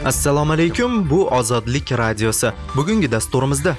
Assalomu alaykum, bu Ozodlik radiosi. Bugungi dasturimizda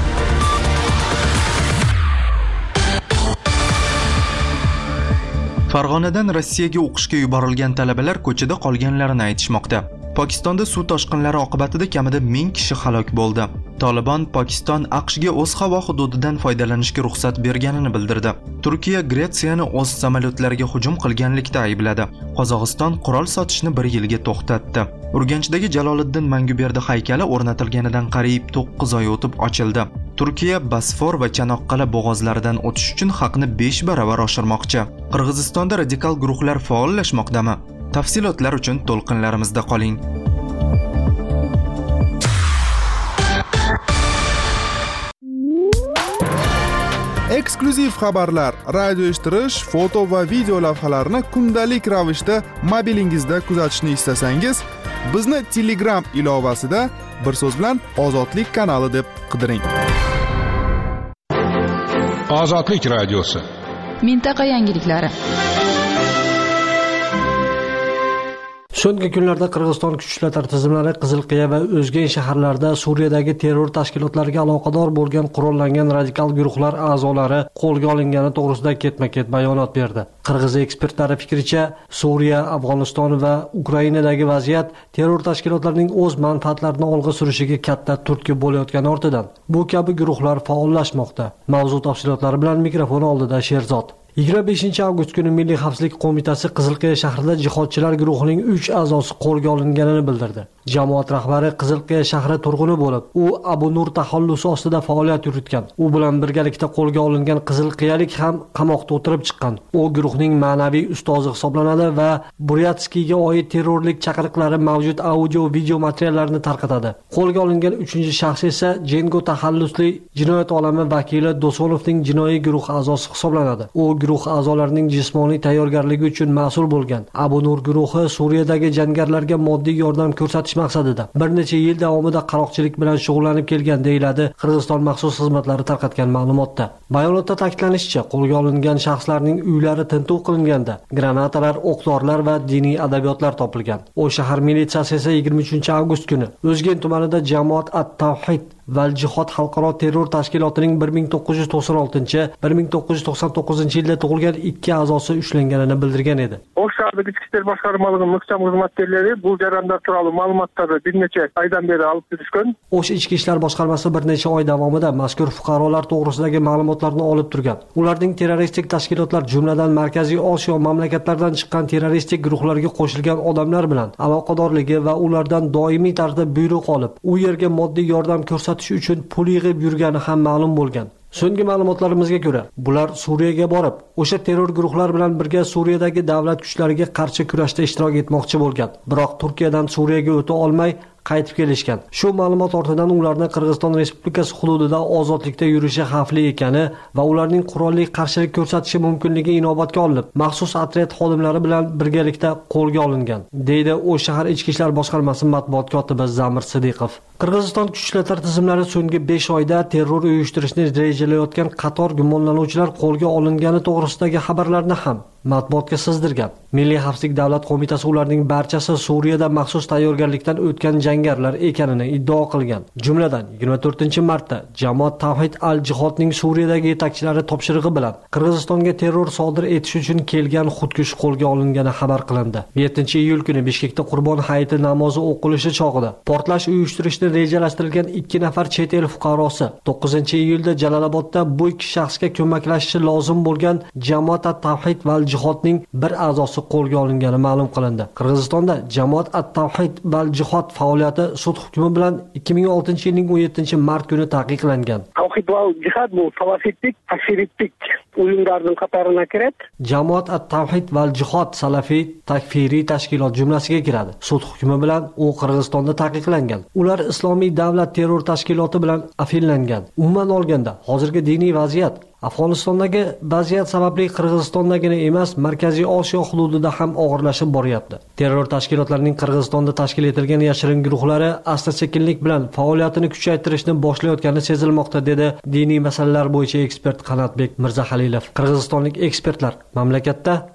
Farg'onadan Rossiyaga o'qishga yuborilgan talabalar ko'chada qolganlarini aytishmoqda. Pokistonda suv toshqinlari oqibatida kamida 1000 kishi halok bo'ldi. Taliban Pokiston AQShga o'z havo hududidan foydalanishga ruxsat berganini bildirdi. Turkiya Gretsiyani o'z samolyotlariga hujum qilganlikda aybladi. Qozog'iston qurol sotishni 1 yilga to'xtatdi. Urganchdagi Jaloliddin Manguberdi haykali o'rnatilganidan qariyb 9 oy o'tib ochildi. Turkiya Bosfor va Chanoqqal'a bo'g'ozlaridan o'tish uchun haqni 5 baravar oshirmoqchi. Qirg'izistonda radikal guruhlar faollashmoqdami? Tafsilotlar uchun to'lqinlarimizda qoling. Eksklyuziv xabarlar, radio eshittirish, foto va video lavhalarni kundalik ravishda mobilingizda kuzatishni istasangiz, bizni Telegram ilovasida bir so'z bilan Ozodlik kanali deb qidiring. Ozodlik radiosi. Mintaqa yangiliklari. So'nggi kunlarda Qirg'iziston kuch ishlatma tizimlari Qizilqiya va o'zga shaharlarda Suriyadagi terror tashkilotlariga aloqador bo'lgan qurollangan radikal guruhlar a'zolari qo'lga olingani to'g'risida ketma-ket bayonot berdi. Qirg'iz ekspertlari fikricha, Suriya, Afg'oniston va Ukrainadagi vaziyat terror tashkilotlarining o'z manfaatlarini olg'a surishiga katta turtki bo'layotgani ortidan bu kabi guruhlar faollashmoqda. Mavzu tafsilotlari bilan mikrofon oldida Sherzod. 25 avgust kuni Milliy xavfsizlik qo'mitasi Qizilqiya shahrida jihodchilar guruhining 3 a'zosi qo'lga olinganini bildirdi. Jamoat rahbari Qizilqiya shahri turg'uni bo'lib, u Abu Nur taxallusi ostida faoliyat yuritgan. U bilan birgalikda qo'lga olingan qizilqiyalik ham qamoqda o'tirib chiqqan. U guruhning ma'naviy ustozi hisoblanadi va Buryatskiyga oid terrorlik chaqiriqlari mavjud audio-video materiallarini tarqatadi. Qo'lga olingan 3-shaxs esa Jengo taxallusli jinoyat olami vakili Dosonovning jinoiy guruh a'zosi hisoblanadi. U guruh a'zolarining jismoniy tayyorgarligi uchun mas'ul bo'lgan. Abu Nur guruhi Suriyadagi jangarilarga moddiy yordam ko'rsatish maqsadida bir necha yil davomida qaroqchilik bilan shug'ullanib kelgan deyiladi Qirg'iziston maxsus xizmatlari tarqatgan ma'lumotda. Bayonotda ta'kidlanishicha, qo'lga olingan shaxslarning uylari tintuv qilinganda granatalar, o'q-dorilar va diniy adabiyotlar topilgan. O shahar militsiyasi esa 23 avgust kuni O'zgen tumanida Jamoat at-Tavhid va Jihod xalqaro terror tashkilotining 1999-1999-yilda tug'ilgan 2 a'zosi ushlanganini bildirgan edi. Oq shahardagi ichki ishlar boshqarmaligi muhtam xizmatchilari bu jarayonlar turali ma'lumotlarni bir necha oydan beri olib turishgan. O'sh ichki ishlar boshqarmasi bir necha oy davomida mazkur fuqarolar to'g'risidagi ma'lumotlarni olib turgan. Ularning terroristik tashkilotlar, jumladan Markaziy Osiyo mamlakatlaridan chiqqan terroristik guruhlarga qo'shilgan odamlar bilan aloqadorligi va ulardan doimiy tarzda buyruq olib, u yerga moddiy yordam ko'rsatish uchun pul yig'ib yurgani ham ma'lum bo'lgan. So'nggi ma'lumotlarimizga ko'ra, bular Suriyaga borib, o'sha terror guruhlar bilan birga Suriyadagi davlat kuchlariga qarshi kurashda ishtirok etmoqchi bo'lgan. Biroq Turkiyadan Suriyaga o'ta olmay qaytib kelishgan. Shu ma'lumot ortidan ularning Qirg'iziston Respublikasi hududida ozodlikda yurishi xavfli ekani va ularning qurolli qarshilik ko'rsatishi mumkinligi inobatga olinib, maxsus otryad xodimlari bilan birgalikda qo'lga olingan, deydi o'sh shahar ichki ishlar boshqarmasi matbuot kotibi Zamir Sidiqov. Qirg'iziston kuch ishlatma tizimlari so'nggi 5 oyda terror uyushtirishni rejalayotgan qator gumonlanuvchilar qo'lga olingani to'g'risidagi xabarlarni ham matbuotga sizdirgan. Milliy xavfsizlik davlat qo'mitasi ularning barchasi Suriyada maxsus tayyorgarlikdan o'tgan jangarilar ekanini iddao qilgan. Jumladan 24-martda Jamoat Tavhid al-Jihodning Suriyadagi yetakchilari topshirig'i bilan Qirg'izistonga terror sodir etish uchun kelgan xudkush qo'lga olingani xabar qilindi. 7-iyul kuni Bishkekda Qurbon hayiti namozi o'qilishi chog'ida portlash uyushtirishni rejalashtirilgan 2 nafar chet el fuqarosi 9-iyulda Jalolobodda bu 2 shaxsga ko'maklashishi lozim bo'lgan Jamoat at-Tavhid va al-Jihodning bir a'zosi qo'lga olingani ma'lum qilindi. Qirg'izistonda Jamoat at-Tavhid va al-Jihod faoliyati sud hukmi bilan 2006-yilning 17-mart kuni taqiqlangan. Tavhid va jihod bu salafiylik, takfiriylik o'yinlarning qatoriga kiradi. Jamoat at-Tavhid va al-Jihod salafiy takfiriy tashkilot jumlasiga kiradi. Sud hukmi bilan u Qirg'izistonda taqiqlangan. Ular Islomiy davlat terror tashkiloti bilan afillangan. Umuman olganda, hozirgi diniy vaziyat Afg'onistondagi vaziyat sababli Qirg'izistondagina emas, Markaziy Osiyo hududida ham og'irlashib boryapti. Terror tashkilotlarining Qirg'izistonda tashkil etilgan yashirin guruhlari asta-sekinlik bilan faoliyatini kuchaytirishni boshlayotgani sezilmoqda, dedi diniy masalalar bo'yicha ekspert Qanatbek Mirzahalilov. Qirg'izistonlik ekspertlar mamlakatda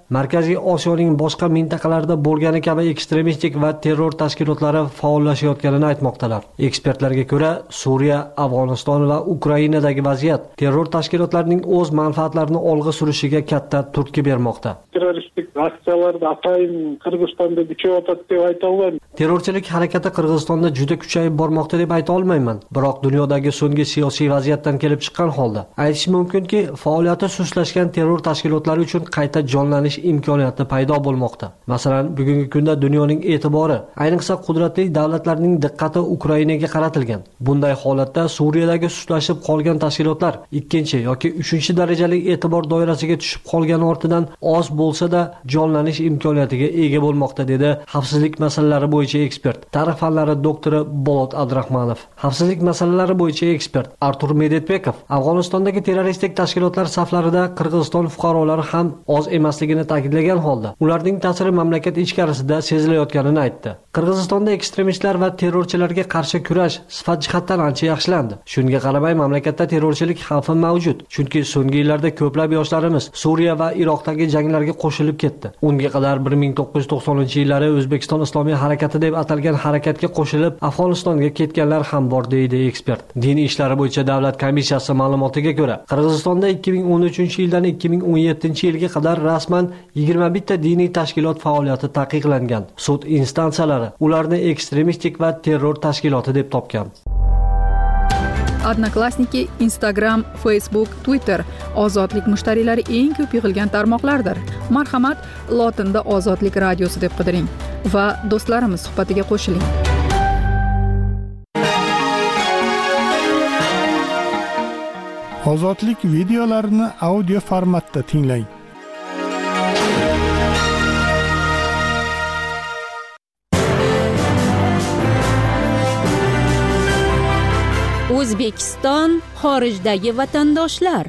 Markaziy Osiyoning boshqa mintaqalarida bo'lgani kabi ekstremistik va terror tashkilotlari faollashayotganini aytmoqdalar. Ekspertlarga ko'ra, Suriya, Afg'oniston va Ukrainadagi vaziyat terror tashkilotlarining o'z manfaatlarini olg'a surishiga katta turtki bermoqda. Terroristik aksiyalarda atayin Qirg'izistonda kuchayotadi deb ayta olmayman. Terrorchilik harakati Qirg'izistonda juda kuchayib bormoqda deb ayta olmayman. Biroq dunyodagi so'nggi siyosiy vaziyatdan kelib chiqqan holda aytish mumkinki, faoliyati sustlashgan terror tashkilotlari uchun qayta jonlanish imkoniyati paydo bo'lmoqda. Masalan, bugungi kunda dunyoning e'tibori, ayniqsa qudratli davlatlarning diqqati Ukrainaga qaratilgan. Bunday holatda Suriyadagi sustlashib qolgan tashkilotlar ikkinchi yoki uchinchi darajali e'tibor doirasiga tushib qolgani ortidan oz bo'lsa-da jonlanish imkoniyatiga ega bo'lmoqda, dedi xavfsizlik masalalari bo'yicha ekspert, tarix fanlari doktori Bolot Abdurahmanov. Xavfsizlik masalalari bo'yicha ekspert Artur Medetbekov Afg'onistondagi terroristik tashkilotlar saflarida Qirg'iziston fuqarolari ham oz emasligini ta'kidlagan holda, ularning ta'siri mamlakat ichkarisida sezilayotganini aytdi. Qirg'izistonda ekstremistlar va terrorchilarga qarshi kurash sifat jihatdan ancha yaxshilandi. Shunga qaramay mamlakatda terrorchilik xavfi mavjud, chunki so'nggi yillarda ko'plab yoshlarimiz Suriya va Iroqdagi janglarga qo'shilib ketdi. Unga qadar 1990-yillari O'zbekiston Islomiy harakati deb atalgan harakatga qo'shilib Afg'onistonga ketganlar ham bor, deydi ekspert. Din ishlari bo'yicha davlat komissiyasi ma'lumotiga ko'ra, Qirg'izistonda 2013-yildan 2017-yilga qadar rasman 21 ta diniy tashkilot faoliyati taqiqlangan. Sud instansiyalari ularni ekstremistik va terror tashkiloti deb topgan. Odnoklassniki, Instagram, Facebook, Twitter ozodlik mushtariylari eng ko'p yig'ilgan tarmoqlardir. Marhamat, lotinda Ozodlik radiosi deb qidiring va do'stlarimiz suhbatiga qo'shiling. Ozodlik videolarini audio formatda tinglang. O'zbekiston xorijdagi vatandoshlar.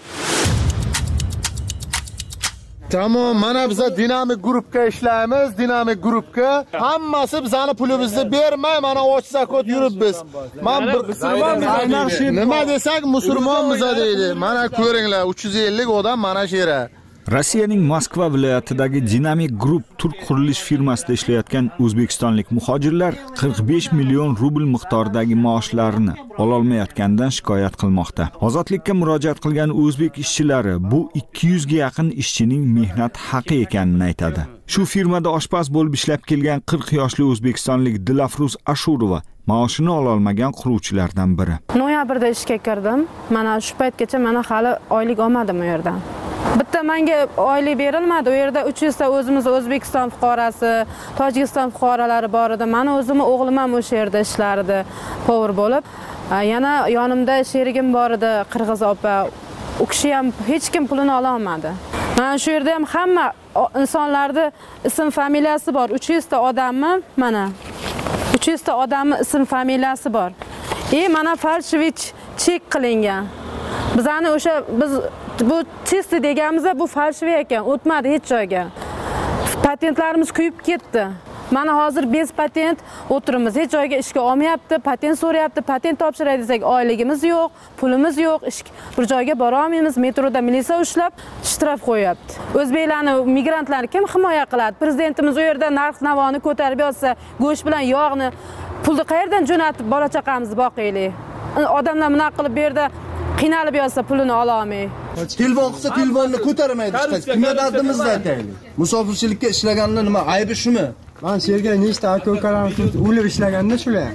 Tamam, mana biz dinamik guruhga ishlaymiz, dinamik guruhga. Hammasi bizani pulimizni bermay, mana och zakot yuribmiz. Men bir musulmon, nima desak musulmonmiz deydi. Mana ko'ringlar, 350 odam mana shu yerda. Rossiyaning Moskva viloyatidagi Dinamik Group turk qurilish firmasida ishlayotgan o'zbekistonlik muhojirlar 45 million rubl miqdoridagi maoshlarini ololmayotganidan shikoyat qilmoqda. Ozodlikka murojaat qilgan o'zbek ishchilari bu 200 ga yaqin ishchining mehnat haqi ekanini aytadi. Shu firmada oshpaz bo'lib ishlab kelgan 40 yoshli o'zbekistonlik Dilafruz Ashurova maoshini ololmagan quruvchilardan biri. Noyabrda ishga kirdim. Mana shu paytgacha mana hali oylik olmadim u yerdan. Bitta menga oylik berilmadi. U yerda 300 ta o'zimiz O'zbekiston fuqarosi, Tojikiston fuqarolari bor edi. Meni o'zimni o'g'lim ham o'sha yerda ishlardi, povur bo'lib. Yana yonimda sherigim bor edi, Qirg'iz opa. U kishi ham hech kim pulini ola olmadi. Mana shu yerda ham hamma insonlarning ism familiyasi bor. 300 ta odammi? Mana 300 ta odamning ism familiyasi bor. Mana falshivich chek qilingan. Bizani o'sha biz bu test deganimizda bu falshiv ekan, o'tmadi hech joyga. Patentlarimiz kuyib ketdi. Mana hozir bez patent o'tirimiz, hech joyga ishga olmayapti, patent so'rayapti, patent topshiray desak oyligimiz yo'q, pulimiz yo'q, bir joyga bora olmaymiz, metroda militsiya ushlab shtraf qo'yapti. O'zbeklarni, migrantlarni kim himoya qiladi? Prezidentimiz u yerda narx-navoni ko'tarib yotsa, go'sht bilan yog'ni, pulni qayerdan jo'natib bola chaqamizni boqaylik? Odamlar bunaqa qilib bu yerda qiynalib yotsa pulini ola olmay. Telefon qilsa telefonni ko'tarmaydi. Kimga dardimizni aytaylik? Musofirchilikka ishlaganlar nima aybi shumi? Men sherga nechta aka-ukalarim o'lib ishlaganda shular.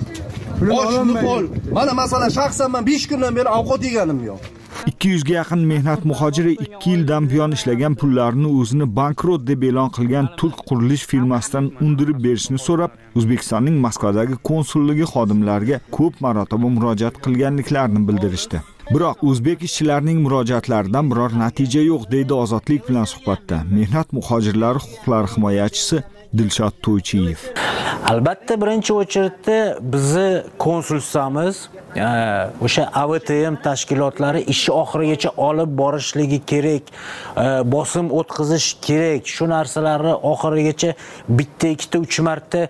Mana masalan shaxsan men 5 kundan beri ovqat yeganim yo'q. 200 ga yaqin mehnat muhojiri 2 yildan buyon ishlagan pullarini o'zini bankrot deb e'lon qilgan turk qurilish firmasidan undirib berishni so'rab, O'zbekistonning Moskvadagi konsulligi xodimlariga ko'p marotaba murojaat qilganliklarini bildirishdi. Biroq o'zbek ishchilarining murojaatlaridan biror natija yo'q, deydi Ozodlik bilan suhbatda mehnat muhojirlari huquqlari himoyachisi Dilshod To'ychiyev. Albatta birinchi o'chirda bizni konsulsiyamiz o'sha AVTM tashkilotlari ishi oxirigacha olib borishligi kerak, bosim o'tkazish kerak. Shu narsalarni oxirigacha bitta, ikkita, 3 marta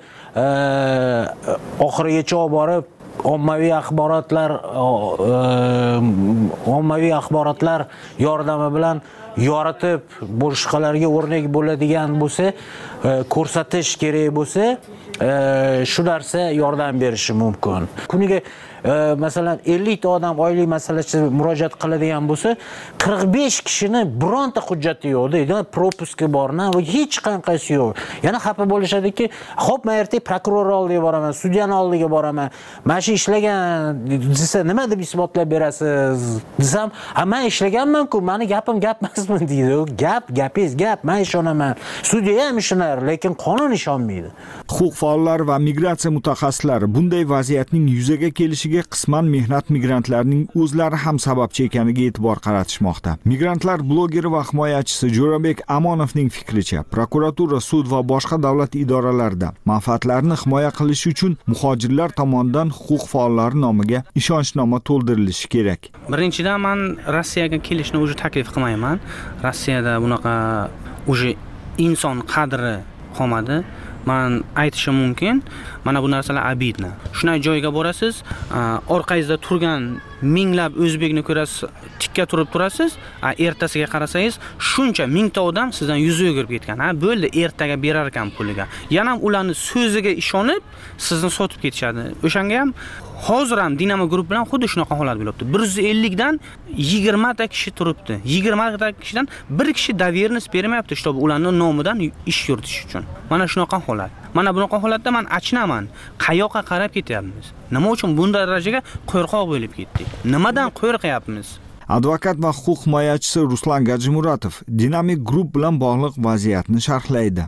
oxirigacha olib borib ommaviy axborotlar yordami bilan yoritib boshqalarga o'rnak bo'ladigan bo'lsa, ko'rsatish kerak bo'lsa, shu narsa yordam berishi mumkin. Kuniga masalan 50 ta odam oylik masalasiga murojaat qiladigan bo'lsa, 45 kishini bironta hujjati yo'q deydi, propuski bormi, hech qanaqasi yo'q. Yana xafa bo'lishadiki, xo'p, men ertaga prokuror oldiga boraman, sudyani oldiga boraman. Mana shu ishlagan desa nima deb isbotlab berasiz? Desam, "Ha, men ishlaganman-ku, meni gapim gap emasmi?" deydi. Gapingiz gap, men ishonaman. Sudya ham ishonar, lekin qonun ishonmaydi. Huquq faollari va migratsiya mutaxassislari bunday vaziyatning yuzaga kelishiga qisman mehnat migrantlarining o'zlari ham sababchi ekaniga e'tibor qaratishmoqda. Migrantlar blogeri va himoyachisi Jo'rabek Amonovning fikricha, prokuratura, sud va boshqa davlat idoralarida manfaatlarini himoya qilish uchun muhojirlar tomonidan huquq faollari nomiga ishonchnoma to'ldirilishi kerak. Birinchidan, men Rossiyaga kelishni o'zi taklif qilmayman. Rossiyada bunaqa o'zi inson qadri qolmadi. Men aytishim mumkin, mana bu narsalar abidna. Shunday joyga borasiz, orqangizda turgan minglab o'zbekni ko'rasiz, tikka turib turasiz, ertasiga qarasangiz, shuncha mingta odam sizdan yuz o'girib ketgan. Bo'ldi, ertaga berar ekan puliga. Yana ham ularning so'ziga ishonib, sizni sotib ketishadi. O'shanga ham hozir ham Dinamo Group bilan xuddi shunaqa holat bo'lyapti. 150 dan 20 ta kishi turibdi. 20 ta kishidan bir kishi dovernost bermayapti, чтобы ularning nomidan ish yuritish uchun. Mana shunaqa holat. Mana bunaqa holatda men achinaman. Qayoqqa qarab ketyapmiz? Nima uchun bunday darajaga qo'rqoq bo'lib ketdik? Nimadan qo'rqyapmiz? Advokat va huquq himoyachisi Ruslan Gajimuratov Dynamic Group bilan bog'liq vaziyatni sharhlaydi.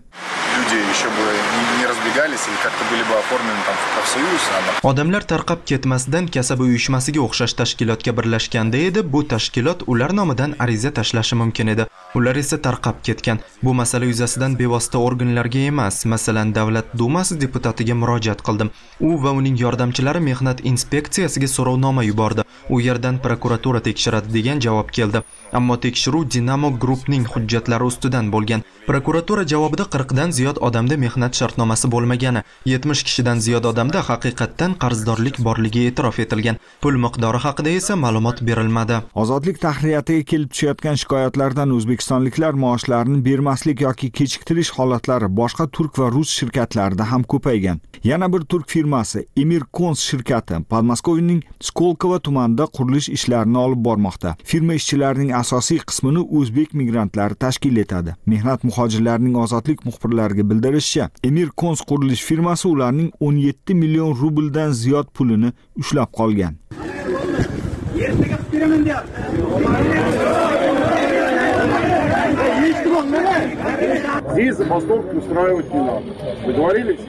Odamlar tarqab ketmasidan kasaba uyushmasiga o'xshash tashkilotga birlashganda edi, bu tashkilot ular nomidan ariza tashlashi mumkin edi. Ular esa tarqab ketgan. Bu masala yuzasidan bevosita organlarga emas, masalan, Davlat Dumasi deputatiga murojaat qildim. U va uning yordamchilari mehnat inspeksiyasiga so'rovnoma yubordi. U yerdan prokuratura tekshiradi degan javob keldi. Ammo tekshiruv Dinamo Groupning hujjatlari ustidan bo'lgan. Prokuratura javobida 40 dan ziyod odamda mehnat shartnomasi bo'lmagani, 70 kishidan ziyod odamda haqiqatdan qarzdorlik borligi e'tirof etilgan. Pul miqdori haqida esa ma'lumot berilmadi. Ozodlik tahriyatiga kelib tushayotgan shikoyatlardan o'zbekistonliklar maoshlarini bermaslik yoki kechiktirish holatlari boshqa turk va rus shirkatlarida ham ko'paygan. Yana bir turk firmasi Emir Kons shirkati Podmoskoviyaning Skolkovo tumanida qurilish ishlarini olib bormoqda. Firma ishchilarining asosiy qismini o'zbek migrantlari tashkil etadi. Mehnat muhojirlarining ozodlik muxbirlariga bildirishicha, Emir Kons qurilish firmasi ularning 17 million rubldan ziyod pulini ushlab qolgan. Здесь забастовку устраивать не надо. Договорились?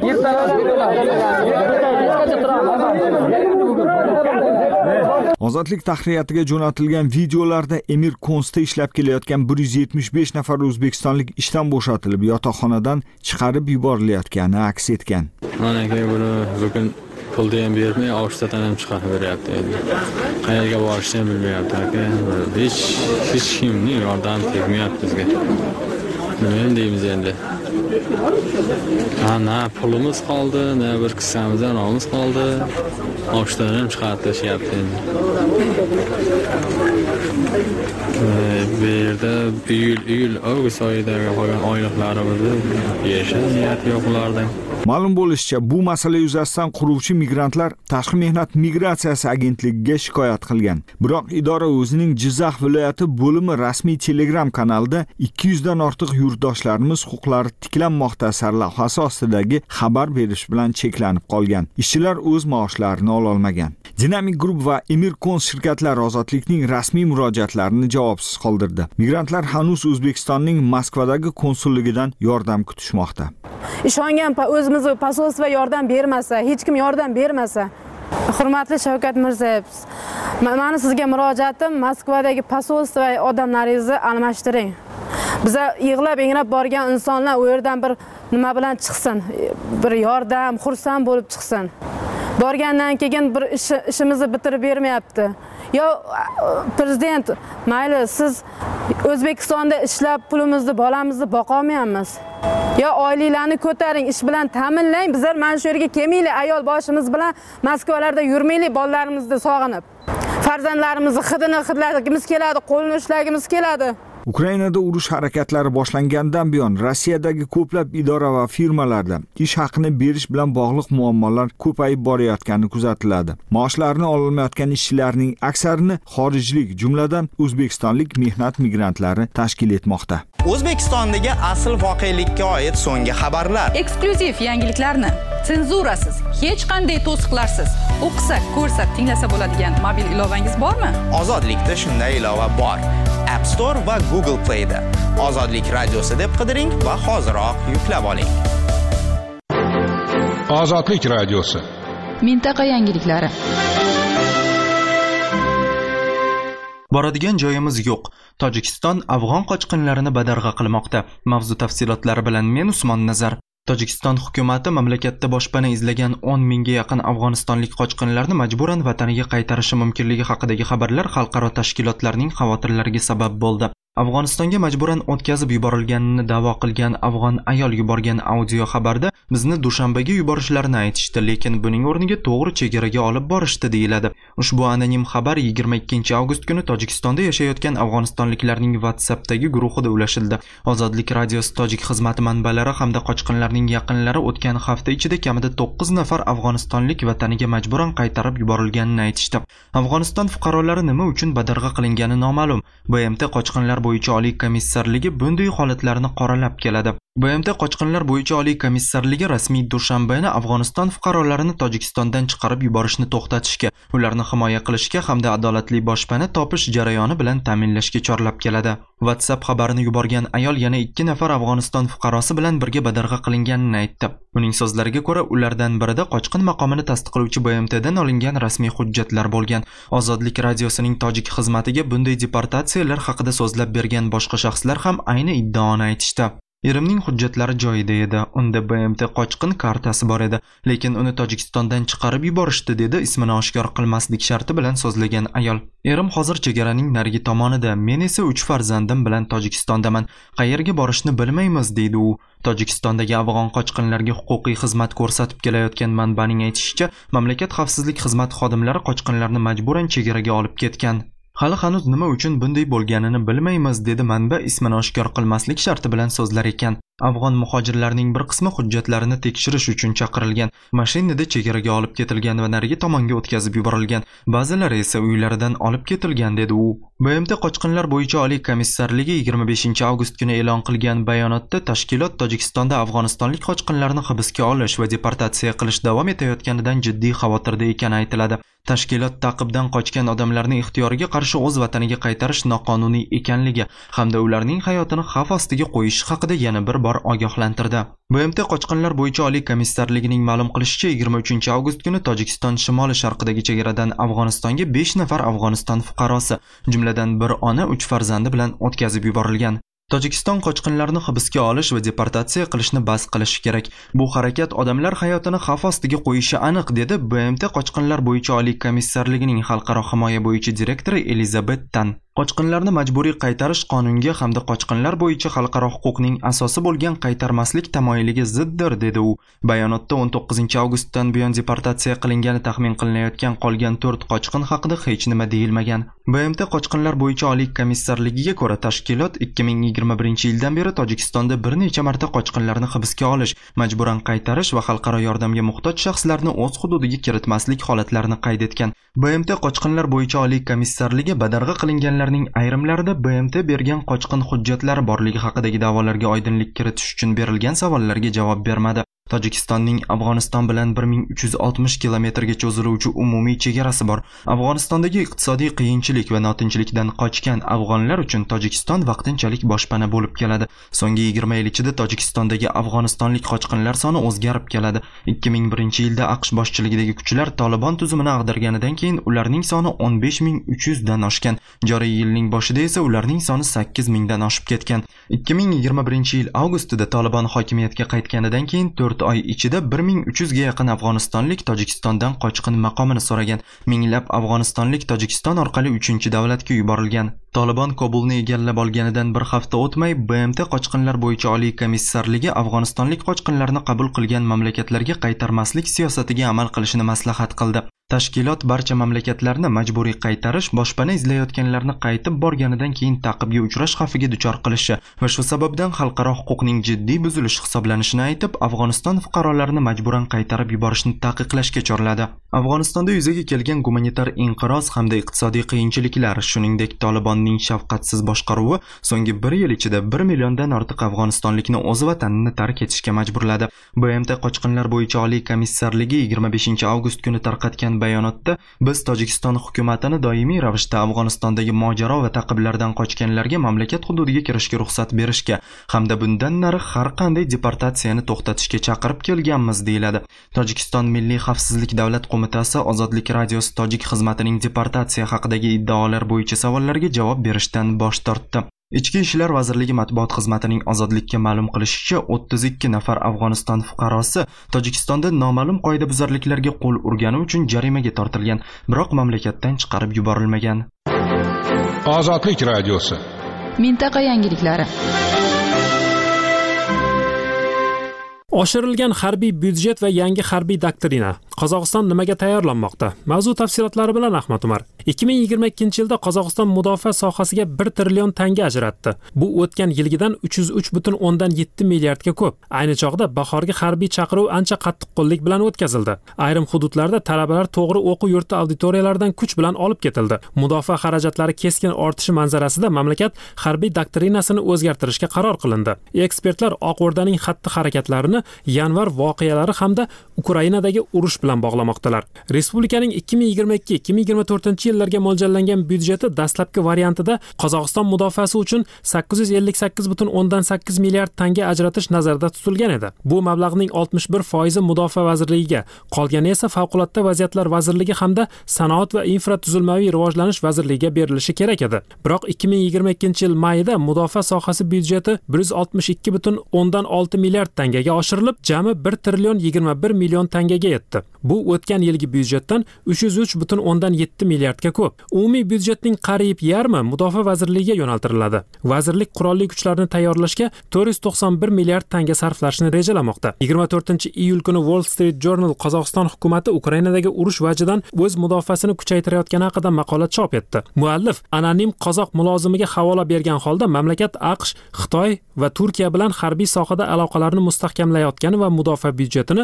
Ozodlik tahriyatiga jo'natilgan videolarda Emir Konsda ishlab kelayotgan 175 nafar o'zbekistonlik ishdan bo'shatilib, yotoqxonadan chiqarib yuborilayotgani aks etgan. Mana buni bugun pulni ham bermay, oshtadan ham chiqarib beryapti endi. Qayerga borishni ham bilmayapti aka. Hech kimning yordami tegmayapti bizga. Nima deymiz endi? Na pulimiz qoldi, na bir kissamizdan olimiz qoldi. Oshtadan ham chiqarib tashyapti endi. Bu yerda iyul avgust oyidagi qolgan oyliklarimizni berishga niyati yo'q ulardan. Ma'lum bo'lishicha, bu masala yuzasidan quruvchi migrantlar Tashqi mehnat migratsiyasi agentligiga shikoyat qilgan. Biroq idora o'zining Jizzax viloyati bo'limi rasmiy Telegram kanalida 200 dan ortiq yurtdoshlarimiz huquqlari tiklanmoqda sarlavhasi ostidagi xabar berish bilan cheklanib qolgan. Ishchilar o'z maoshlarini ola olmagan. Dynamic Group va Emir Kons shirkatlari ozodlikning rasmiy murojaatlarini javobsiz qoldirdi. Migrantlar hanuz O'zbekistonning Moskvadagi konsulligidan yordam kutishmoqda. Ishongan o'zimiz posolstva yordam bermasa, hech kim yordam bermasa. Hurmatli Shavkat Mirziyoyev, meni sizga murojaatim Moskvadagi posolstva odamlaringizni almashtiring. Biza yig'lab-engrab borgan insonlar u yerdan bir nima bilan chiqsin, bir yordam, xursand bo'lib chiqsin. Borgandan keyin bir ishimizni bitirib bermayapti. Yo prezident, mayli siz O'zbekistonda ishlab pulimizni, bolamizni boqa olmayapmiz. Yo oilalarni ko'taring, ish bilan ta'minlang. Bizlar mana shu yerga kelmaylik, ayol boshimiz bilan Moskvalarda yurmaylik, bolalarimizni sog'inib. Farzandlarimizni hidini hidlagimiz keladi, qo'lini ushlagimiz keladi. Ukrainada urush harakatlari boshlangandan buyon Rossiyadagi ko'plab idora va firmalarda ish haqini berish bilan bog'liq muammolar ko'payib borayotgani kuzatiladi. Maoshlarni ololmayotgan ishchilarning aksarini xorijlik, jumladan o'zbekistonlik mehnat migrantlari tashkil etmoqda. O'zbekistondagi asl voqelikka oid so'nggi xabarlar, eksklyuziv yangiliklarni senzurasiz, hech qanday to'siqlarsiz o'qisa, ko'rsa, tinglasa bo'ladigan mobil ilovangiz bormi? Ozodlikda shunday ilova bor. App Store va Google Play da Ozodlik radiosi deb qidiring va hoziroq yuklab oling. Ozodlik radiosi. Mintaqa yangiliklari. Boradigan joyimiz yo'q. Tojikiston afg'on qochqinlarini badarg'a qilmoqda. Mavzu tafsilotlari bilan men Usmon Nazar. Tojikiston hukumati mamlakatda boshpana izlagan 10 mingga yaqin afg'onistonlik qochqinlarni majburan vataniga qaytarishi mumkinligi haqidagi xabarlar xalqaro tashkilotlarning xavotirlariga sabab bo'ldi. Afg'onistonga majburan o'tkazib yuborilganini da'vo qilgan afg'on ayol yuborgan audio xabarda bizni Dushanbaga yuborishlarini aytishdi, lekin buning o'rniga to'g'ri chegaraga olib borishdi deyiladi. Ushbu anonim xabar 22 avgust kuni Tojikistonda yashayotgan afg'onistonliklarning WhatsAppdagi guruhida ulashildi. Ozodlik radiosi tojik xizmati manbalari hamda qochqinlarning yaqinlari o'tgan hafta ichida kamida 9 nafar afg'onistonlik vataniga majburan qaytarib yuborilganini aytishdi. Afg'oniston fuqarolari nima uchun badarg'a qilingani noma'lum. BMT qochqinlar bo'yicha oliy komissarligi bunday holatlarni qoralab keladi. BMT qochqinlar bo'yicha oliy komissarligi rasmiy Dushanbani Afg'oniston fuqarolarini Tojikistondan chiqarib yuborishni to'xtatishga, ularni himoya qilishga hamda adolatli boshpana topish jarayoni bilan ta'minlashga chorlab keladi. WhatsApp xabarini yuborgan ayol yana 2 nafar Afg'oniston fuqarosi bilan birga badarg'a qilinganini aytdi. Uning so'zlariga ko'ra, ulardan birida qochqin maqomini tasdiqlovchi BMTdan olingan rasmiy hujjatlar bo'lgan. Ozodlik radiosining tojik xizmatiga bunday deportatsiyalar haqida so'zlab bergan boshqa shaxslar ham ayni iddaoni aytishdi. Erimning hujjatlari joyida edi. Unda BMT qochqin kartasi bor edi, lekin uni Tojikistondan chiqarib yuborishdi, dedi ismini oshkor qilmaslik sharti bilan so'zlagan ayol. Erim hozir chegaraning narigi tomonida, men esa 3 farzandim bilan Tojikistondaman. Qayerga borishni bilmaymiz, deydi u. Tojikistondagi afg'on qochqinlarga huquqiy xizmat ko'rsatib kelayotgan manbaning aytishicha, mamlakat xavfsizlik xizmati xodimlari qochqinlarni majburan chegaraga olib ketgan. Hali hanuz nima uchun bunday bo'lganini bilmaymiz, dedi manba ismini oshkor qilmaslik sharti bilan so'zlar ekan. Afg'on muhojirlarning bir qismi hujjatlarini tekshirish uchun chaqirilgan, mashinada chegaraga olib ketilgan va narigi tomonga o'tkazib yuborilgan. Ba'zilari esa uylaridan olib ketilgan, dedi u. BMT qochqinlar bo'yicha oliy komissarligi 25 avgust kuni e'lon qilgan bayonotda tashkilot Tojikistonda afg'onistonlik qochqinlarni hibsga olish va deportatsiya qilish davom etayotganidan jiddiy xavotirda ekani aytiladi. Tashkilot ta'qibdan qochgan odamlarni ixtiyoriga qarshi o'z vataniga qaytarish noqonuniy ekanligi hamda ularning hayotini xavf ostiga qo'yish haqida yana bir bor ogohlantirdi. BMT qochqinlar bo'yicha oliy komissarligining ma'lum qilishicha 23 avgust kuni Tojikiston shimoli sharqidagi chegaradan Afg'onistonga 5 nafar Afg'oniston fuqarosi, jumladan bir ona 3 farzandi bilan o'tkazib yuborilgan. Tojikiston qochqinlarni hibsga olish va deportatsiya qilishni bas qilishi kerak. Bu harakat odamlar hayotini xavf ostiga qo'yishi aniq, dedi BMT qochqinlar bo'yicha oliy komissarligining xalqaro himoya bo'yicha direktori Elizabeth Tan. Qochqinlarni majburiy qaytarish qonunga hamda qochqinlar bo'yicha xalqaro huquqning asosi bo'lgan qaytarmaslik tamoyiliga ziddir, dedi u. Bayonotda 19 avgustdan buyon deportatsiya qilingani taxmin qilinayotgan qolgan 4 qochqin haqida hech nima deyilmagan. BMT qochqinlar bo'yicha oliy komissarligiga ko'ra, tashkilot 2021-yildan beri Tojikistonda bir necha marta qochqinlarni hibsga olish, majburan qaytarish va xalqaro yordamga muhtoj shaxslarni o'z hududiga kiritmaslik holatlarini qayd etgan. BMT qochqinlar bo'yicha oliy komissarligi badarg'a qilinganlarning ayrimlarida BMT bergan qochqin hujjatlari borligi haqidagi da'volarga oydinlik kiritish uchun berilgan savollarga javob bermadi. Tojikistonning Afg'oniston bilan 1360 kilometrga cho'ziluvchi umumiy chegarasi bor. Afg'onistondagi iqtisodiy qiyinchilik va notinchlikdan qochgan afg'onlar uchun Tojikiston vaqtinchalik boshpana bo'lib keladi. So'nggi 20 yil ichida Tojikistondagi afg'onistonlik qochqinlar soni o'zgarib keladi. 2001-yilda AQSh boshchiligidagi kuchlar Tolibon tuzumini ag'darganidan keyin ularning soni 15300 dan oshgan. Joriy yilning boshida esa ularning soni 8000 dan oshib ketgan. 2021-yil avgustida Tolibon hokimiyatga qaytganidan keyin 4 oy ichida 1300 ga yaqin afg'onistonlik Tojikistondan qochqin maqomini so'ragan. Minglab afg'onistonlik Tojikiston orqali 3-davlatga yuborilgan. Tolibon Kobulni egallab olganidan bir hafta o'tmay BMT qochqinlar bo'yicha oliy komissarligi afg'onistonlik qochqinlarni qabul qilgan mamlakatlarga qaytarmaslik siyosatiga amal qilishni maslahat qildi. Tashkilot barcha mamlakatlarni majburiy qaytarish, boshpana izlayotganlarni qaytib borganidan keyin ta'qibga uchrash xavfiga duchor qilishi va shu sababdan xalqaro huquqning jiddiy buzilishi hisoblanishini aytib, Afg'oniston fuqarolarini majburan qaytarib yuborishni taqiqlashga chorladi. Afg'onistonda yuzaga kelgan gumanitar inqiroz hamda iqtisodiy qiyinchiliklar, shuningdek Tolibonning shafqatsiz boshqaruvi so'nggi 1 yil ichida 1 milliondan ortiq afg'onistonlikni o'z vatanini tark etishga majburladi. BMT qochqinlar bo'yicha oliy komissarligi 25 avgust kuni tarqatgan bayonotda biz Tojikiston hukumatini doimiy ravishda Afg'onistondagi mojaro va ta'qiblardan qochganlarga mamlakat hududiga kirishga ruxsat berishga hamda bundan nari har qanday deportatsiyani to'xtatishga chaqirib kelganmiz deyiladi. Tojikiston Milliy xavfsizlik davlat qo'mitasi Ozodlik radiosi tojik xizmatining deportatsiya haqidagi iddaolar bo'yicha savollarga javob berishdan bosh tortdi. Ichki ishlar vazirligi matbuot xizmatining Ozodlikka ma'lum qilishicha, 32 nafar Afg'oniston fuqarosi Tojikistonda noma'lum qoidabuzarliklarga qo'l urgani uchun jarimaga tortilgan, biroq mamlakatdan chiqarib yuborilmagan. Ozodlik radiosi. Mintaqa yangiliklari. Oshirilgan harbiy byudjet va yangi harbiy doktrina. Qozog'iston nimaga tayyorlanmoqda? Mavzu tafsilotlari bilan Ahmad Umar. 2022-yilda Qozog'iston mudofaa sohasiga 1 trillion tanga ajratdi. Bu o'tgan yilgidan 303,7 milliardga ko'p. Ayni chog'da bahorgi harbiy chaqiruv ancha qattiqqo'llik bilan o'tkazildi. Ayrim hududlarda talabalar to'g'ri o'quv yurti auditoriyalaridan kuch bilan olib ketildi. Mudofaa xarajatlari keskin ortishi manzarasida mamlakat harbiy doktrinasini o'zgartirishga qaror qilindi. Ekspertlar Oq O'rdaning xatti-harakatlarini yanvar voqealari hamda Ukrainadagi urush bilan bog'lamoqdalar. Respublikaning 2022-2024-yillarga mo'ljallangan byudjeti dastlabki variantida Qozog'iston mudofaasi uchun 858,8 milliard tanga ajratish nazarda tutilgan edi. Bu mablag'ning 61% mudofaa vazirligiga, qolgani esa favqulodda vaziyatlar vazirligi hamda sanoat va infratuzilmaviy rivojlanish vazirligiga berilishi kerak edi. Biroq 2022-yil mayida mudofaa sohasi byudjeti 162,6 milliard tangaga oshirilib, jami 1 trillion 21 million tangaga yetdi. Bu o'tgan yilgi byudjetdan 303,7 milliardga ko'p. Umumiy byudjetning qariyb yarmi mudofaa vazirligiga yo'naltiriladi. Vazirlik qurolli kuchlarni tayyorlashga 491 milliard tanga sarflashni rejalamoqda. 24-iyul kuni Wall Street Journal Qozog'iston hukumatı Ukrainadagi urush vajidan o'z mudofaasini kuchaytirayotgani haqida maqola chop etdi. Muallif anonim qozoq mulozimiga havola bergan holda mamlakat AQSh, Xitoy va Turkiya bilan harbiy sohada aloqalarni mustahkamlayotgani va mudofaa byudjetini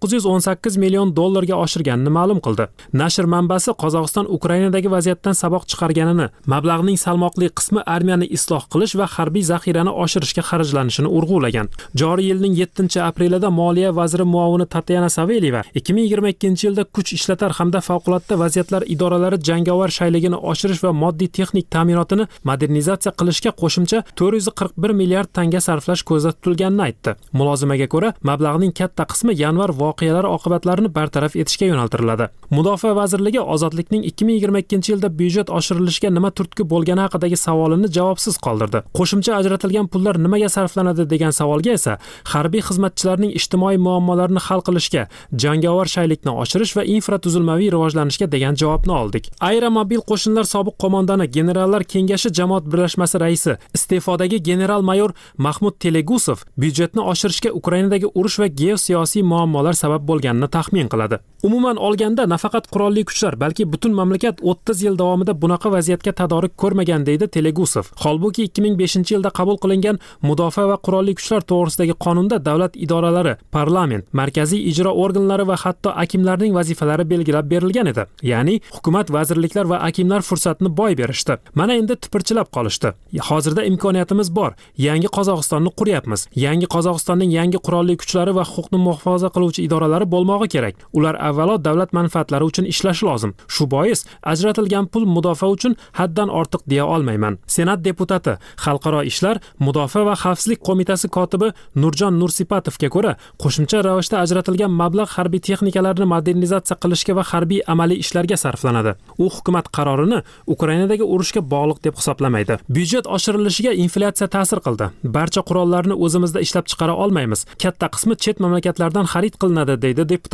918 million dollarga oshirganini ma'lum qildi. Nashr manbasi Qozog'iston Ukrainadagi vaziyatdan saboq chiqarganini, mablag'ning salmoqli qismi armiyani isloh qilish va harbiy zaxirani oshirishga xarajlanishini urg'ulagan. Joriy yilning 7-aprelida Moliya vaziri muovini Tatyana Savelyeva 2022-yilda kuch ishlatar hamda favqulodda vaziyatlar idoralari jangovar shayligini oshirish va moddiy texnik ta'minotini modernizatsiya qilishga qo'shimcha 441 milliard tanga sarflash ko'zda tutilganini aytdi. Mulozimaga ko'ra, mablag'ning katta qismi yanvar voqealari oqibatlarini bartaraf etishga yo'naltiriladi. Mudofaa vazirligi Ozodlikning 2022-yilda byudjet oshirilishiga nima turtki bo'lgani haqidagi savolini javobsiz qoldirdi. Qo'shimcha ajratilgan pullar nimaga sarflanadi degan savolga esa harbiy xizmatchilarning ijtimoiy muammolarini hal qilishga, jangovar shaylikni oshirish va infratuzilmaviy rivojlanishga degan javobni oldik. Aeromobil qo'shinlar sobiq qo'mondoni Generallar kengashi jamoat birlashmasi raisi, iste'fodagi general-mayor Mahmud Telegusov byudjetni oshirishga Ukrainadagi urush va geosiyosiy muammolar sabab bo'lganini taxmin qiladi. Umuman olganda nafaqat qurolli kuchlar, balki butun mamlakat 30 yil davomida bunaqa vaziyatga tadorik ko'rmagan deydi Telegusov. Holbuki 2005-yilda qabul qilingan mudofaa va qurolli kuchlar to'g'risidagi qonunda davlat idoralari, parlament, markaziy ijro organlari va hatto akimlarning vazifalari belgilab berilgan edi. Ya'ni hukumat, vazirliklar va akimlar fursatni boy berishdi. Mana endi tipirchilab qolishdi. Hozirda imkoniyatimiz bor. Yangi Qozog'istonni quryapmiz. Yangi Qozog'istonning yangi qurolli kuchlari va huquqni muhofaza qiluvchi idoralari bo'lmog'i kerak. Ular avvalo davlat manfaatlari uchun ishlashi lozim. Shu bois ajratilgan pul mudofaa uchun haddan ortiq deya olmayman. Senat deputati, Xalqaro ishlar, Mudofaa va xavfsizlik qo'mitasi kotibi Nurjon Nursipatovga ko'ra, qo'shimcha ravishda ajratilgan mablag' harbiy texnikalarni modernizatsiya qilishga va harbiy amaliy ishlarga sarflanadi. U hukumat qarorini Ukrainadagi urushga bog'liq deb hisoblamaydi. Byudjet oshirilishiga inflyatsiya ta'sir qildi. Barcha qurollarni o'zimizda ishlab chiqara olmaymiz. Katta qismi chet mamlakatlardan xarid qilinadi, deydi deputat.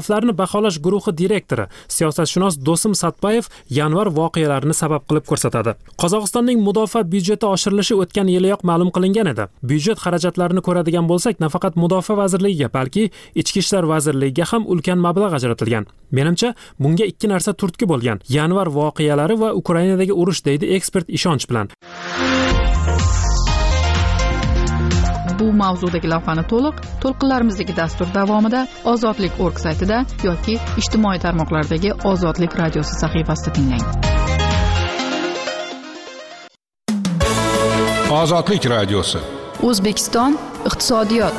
xavflarni baholash guruhi direktori siyosatshunos Do'sim Satbayev yanvar voqealarini sabab qilib ko'rsatadi. Qozog'istonning mudofaa byudjeti oshirilishi o'tgan yiliyoq ma'lum qilingan edi. Byudjet xarajatlarini ko'radigan bo'lsak, nafaqat mudofaa vazirligiga, balki ichki ishlar vazirligiga ham ulkan mablag' ajratilgan. Menimcha, bunga ikki narsa turtki bo'lgan: yanvar voqealari va Ukrainadagi urush, deydi ekspert ishonch bilan. Bu mavzudagi lavhani to'lqinlarimizdagi dastur davomida ozodlik.org saytida yoki ijtimoiy tarmoqlardagi Ozodlik radiosi sahifasida tinglang. Ozodlik radiosi. O'zbekiston iqtisodiyot.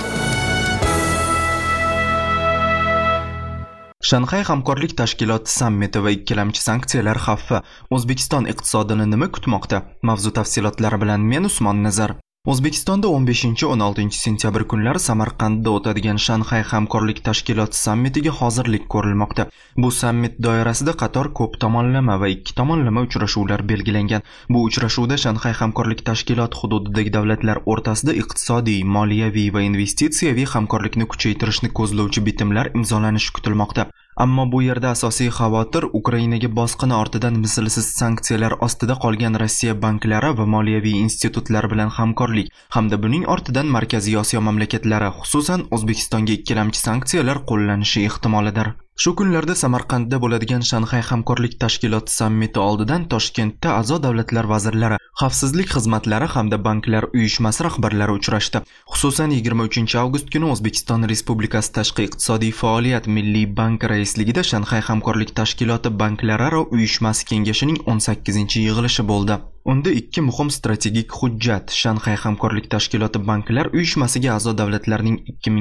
Shanxay hamkorlik tashkiloti sammiti va ikkilamchi sanksiyalar xavfi O'zbekiston iqtisodini nima kutmoqda? Mavzu tafsilotlari bilan men Usmon Nazar. O'zbekistonda 15-16 sentyabr kunlari Samarqandda o'tadigan Shanxay hamkorlik tashkiloti sammitiga hozirlik ko'rilmoqda. Bu sammit doirasida qator ko'p tomonlama va ikki tomonlama uchrashuvlar belgilangan. Bu uchrashuvda Shanxay hamkorlik tashkiloti hududidagi davlatlar o'rtasida iqtisodiy, moliyaviy va investitsiyaviy hamkorlikni kuchaytirishni ko'zlovchi bitimlar imzolanishi kutilmoqda. Ammo bu yerda asosiy xavotir Ukrainaga bosqini ortidan mislsiz sanksiyalar ostida qolgan Rossiya banklari va moliyaviy institutlar bilan hamkorlik hamda buning ortidan Markaziy Osiyo mamlakatlari, xususan O'zbekistonga ikkilamchi sanksiyalar qo'llanishi ehtimolidir. Shu kunlarda Samarqandda bo'ladigan Shanxay hamkorlik tashkiloti sammiti oldidan Toshkentda a'zo davlatlar vazirlari, xavfsizlik xizmatlari hamda banklar uyushmasi rahbarlari uchrashdi. Xususan 23 avgust kuni O'zbekiston Respublikasi Tashqi iqtisodiy faoliyat Milliy banki raisligida Shanxay hamkorlik tashkiloti banklararo uyushmasi kengashining 18-yig'ilishi bo'ldi. Unda ikki muhim strategik hujjat Shanxay hamkorlik tashkiloti banklar uyushmasiga a'zo davlatlarning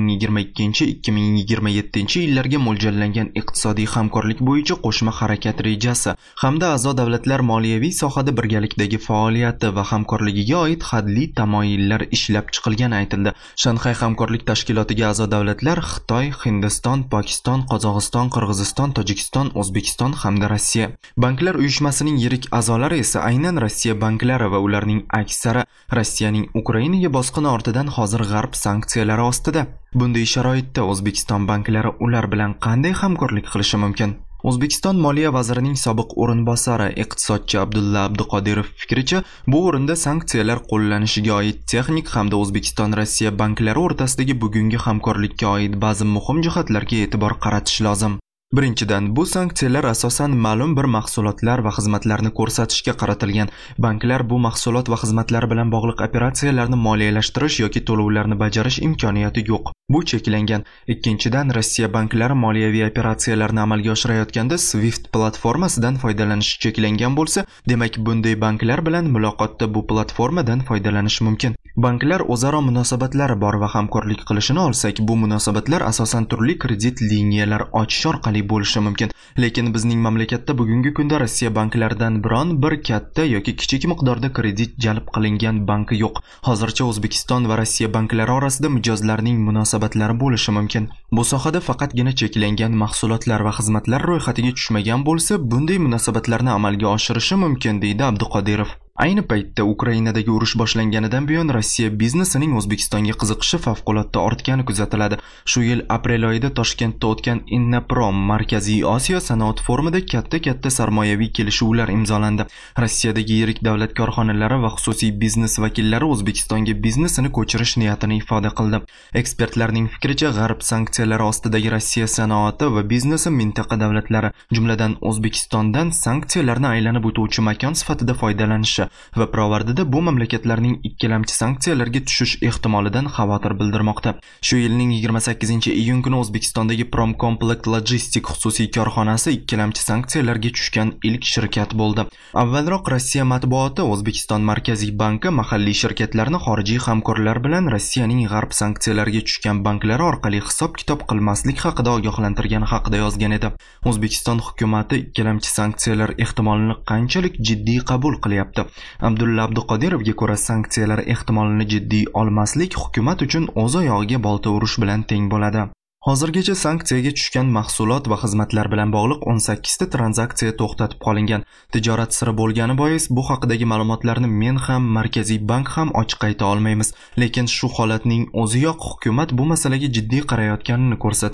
2022-2027 yillarga mo'ljallangan iqtisodiy hamkorlik bo'yicha qo'shma harakat rejasi hamda a'zo davlatlar moliyaviy sohada birgalikdagi faoliyati va hamkorligiga oid hadli tamoyillar ishlab chiqilgani aytildi. Shanxay hamkorlik tashkilotiga a'zo davlatlar Xitoy, Hindiston, Pokiston, Qozog'iston, Qirg'iziston, Tojikiston, O'zbekiston hamda Rossiya. Banklar uyushmasining yirik a'zolari esa aynan Rossiya banklari va ularning aksari Rossiyaning Ukrainaga bosqini ortidan hozir g'arb sanksiyalari ostida. Bunday sharoitda O'zbekiston banklari ular bilan qanday hamkorlik qilishi mumkin? O'zbekiston Moliya vazirining sobiq o'rinbosari iqtisodchi Abdulla Abduqodirov fikricha, bu o'rinda sanksiyalar qo'llanishiga oid texnik hamda O'zbekiston Rossiya banklari o'rtasidagi bugungi hamkorlikka oid ba'zi muhim jihatlarga e'tibor qaratish lozim. Birinchidan, bu sanksiyalar asosan ma'lum bir mahsulotlar va xizmatlarni ko'rsatishga qaratilgan. Banklar bu mahsulot va xizmatlar bilan bog'liq operatsiyalarni moliyalashtirish yoki to'lovlarni bajarish imkoniyati yo'q. Bu cheklangan. Ikkinchidan, Rossiya banklari moliyaviy operatsiyalarni amalga oshirayotganda Swift platformasidan foydalanish cheklangan bo'lsa, demak bunday banklar bilan muloqotda bu platformadan foydalanish mumkin. Banklar o'zaro munosabatlari bor va hamkorlik qilishini olsak, bu munosabatlar asosan turli kredit liniyalar ochish orqali bo'lishi mumkin. Lekin bizning mamlakatda bugungi kunda Rossiya banklaridan biron bir katta yoki kichik miqdorda kredit jalb qilingan banki yo'q. Hozircha O'zbekiston va Rossiya banklari orasida mijozlarning munosabatlari bo'lishi mumkin. Bu sohada faqatgina cheklangan mahsulotlar va xizmatlar ro'yxatiga tushmagan bo'lsa, bunday munosabatlarni amalga oshirishi mumkin, deydi Abduqodirov. Ayni paytda Ukrainadagi urush boshlanganidan buyon Rossiya biznesining O'zbekistonga qiziqishi favqulodda ortgani kuzatiladi. Shu yil aprel oyida Toshkentda o'tgan Innaprom Markaziy Osiyo sanoat forumida katta sarmoyaviy kelishuvlar imzolandi. Rossiyadagi yirik davlat korxonalari va xususiy biznes vakillari O'zbekistonga biznesini ko'chirish niyatini ifoda qildi. Ekspertlarning fikricha, g'arb sanksiyalari ostidagi Rossiya sanoati va biznesi mintaqa davlatlari, jumladan O'zbekistondan sanksiyalarni aylanib o'tuvchi makon sifatida foydalanishi va pirovardida bu mamlakatlarning ikkilamchi sanksiyalarga tushish ehtimolidan xavotir bildirmoqda. Shu yilning 28-iyun kuni O'zbekistondagi Promcomplect Logistic xususiy korxonasi ikkilamchi sanksiyalarga tushgan ilk shirkat bo'ldi. Avvalroq Rossiya matbuoti O'zbekiston Markaziy banki mahalliy shirkatlarni xorijiy hamkorlar bilan Rossiyaning g'arb sanksiyalarga tushgan banklari orqali hisob-kitob qilmaslik haqida ogohlantirgani haqida yozgan edi. O'zbekiston hukumatı ikkilamchi sanksiyalar ehtimolini qanchalik jiddiy qabul qilyapti? Abdulla Abduqodirovga ko'ra, sanksiyalar ehtimolini jiddiy olmaslik hukumat uchun o'z oyog'iga bolta urish bilan teng bo'ladi. Hozirgacha sanksiyaga tushgan mahsulot va xizmatlar bilan bog'liq 18 ta tranzaksiya to'xtatib qolingan. Tijorat siri bo'lgani bois bu haqidagi ma'lumotlarni men ham, Markaziy bank ham ochiq ayta olmaymiz. Lekin shu holatning o'ziyoq hukumat bu masalaga jiddiy qarayotganini ko'rsatadi.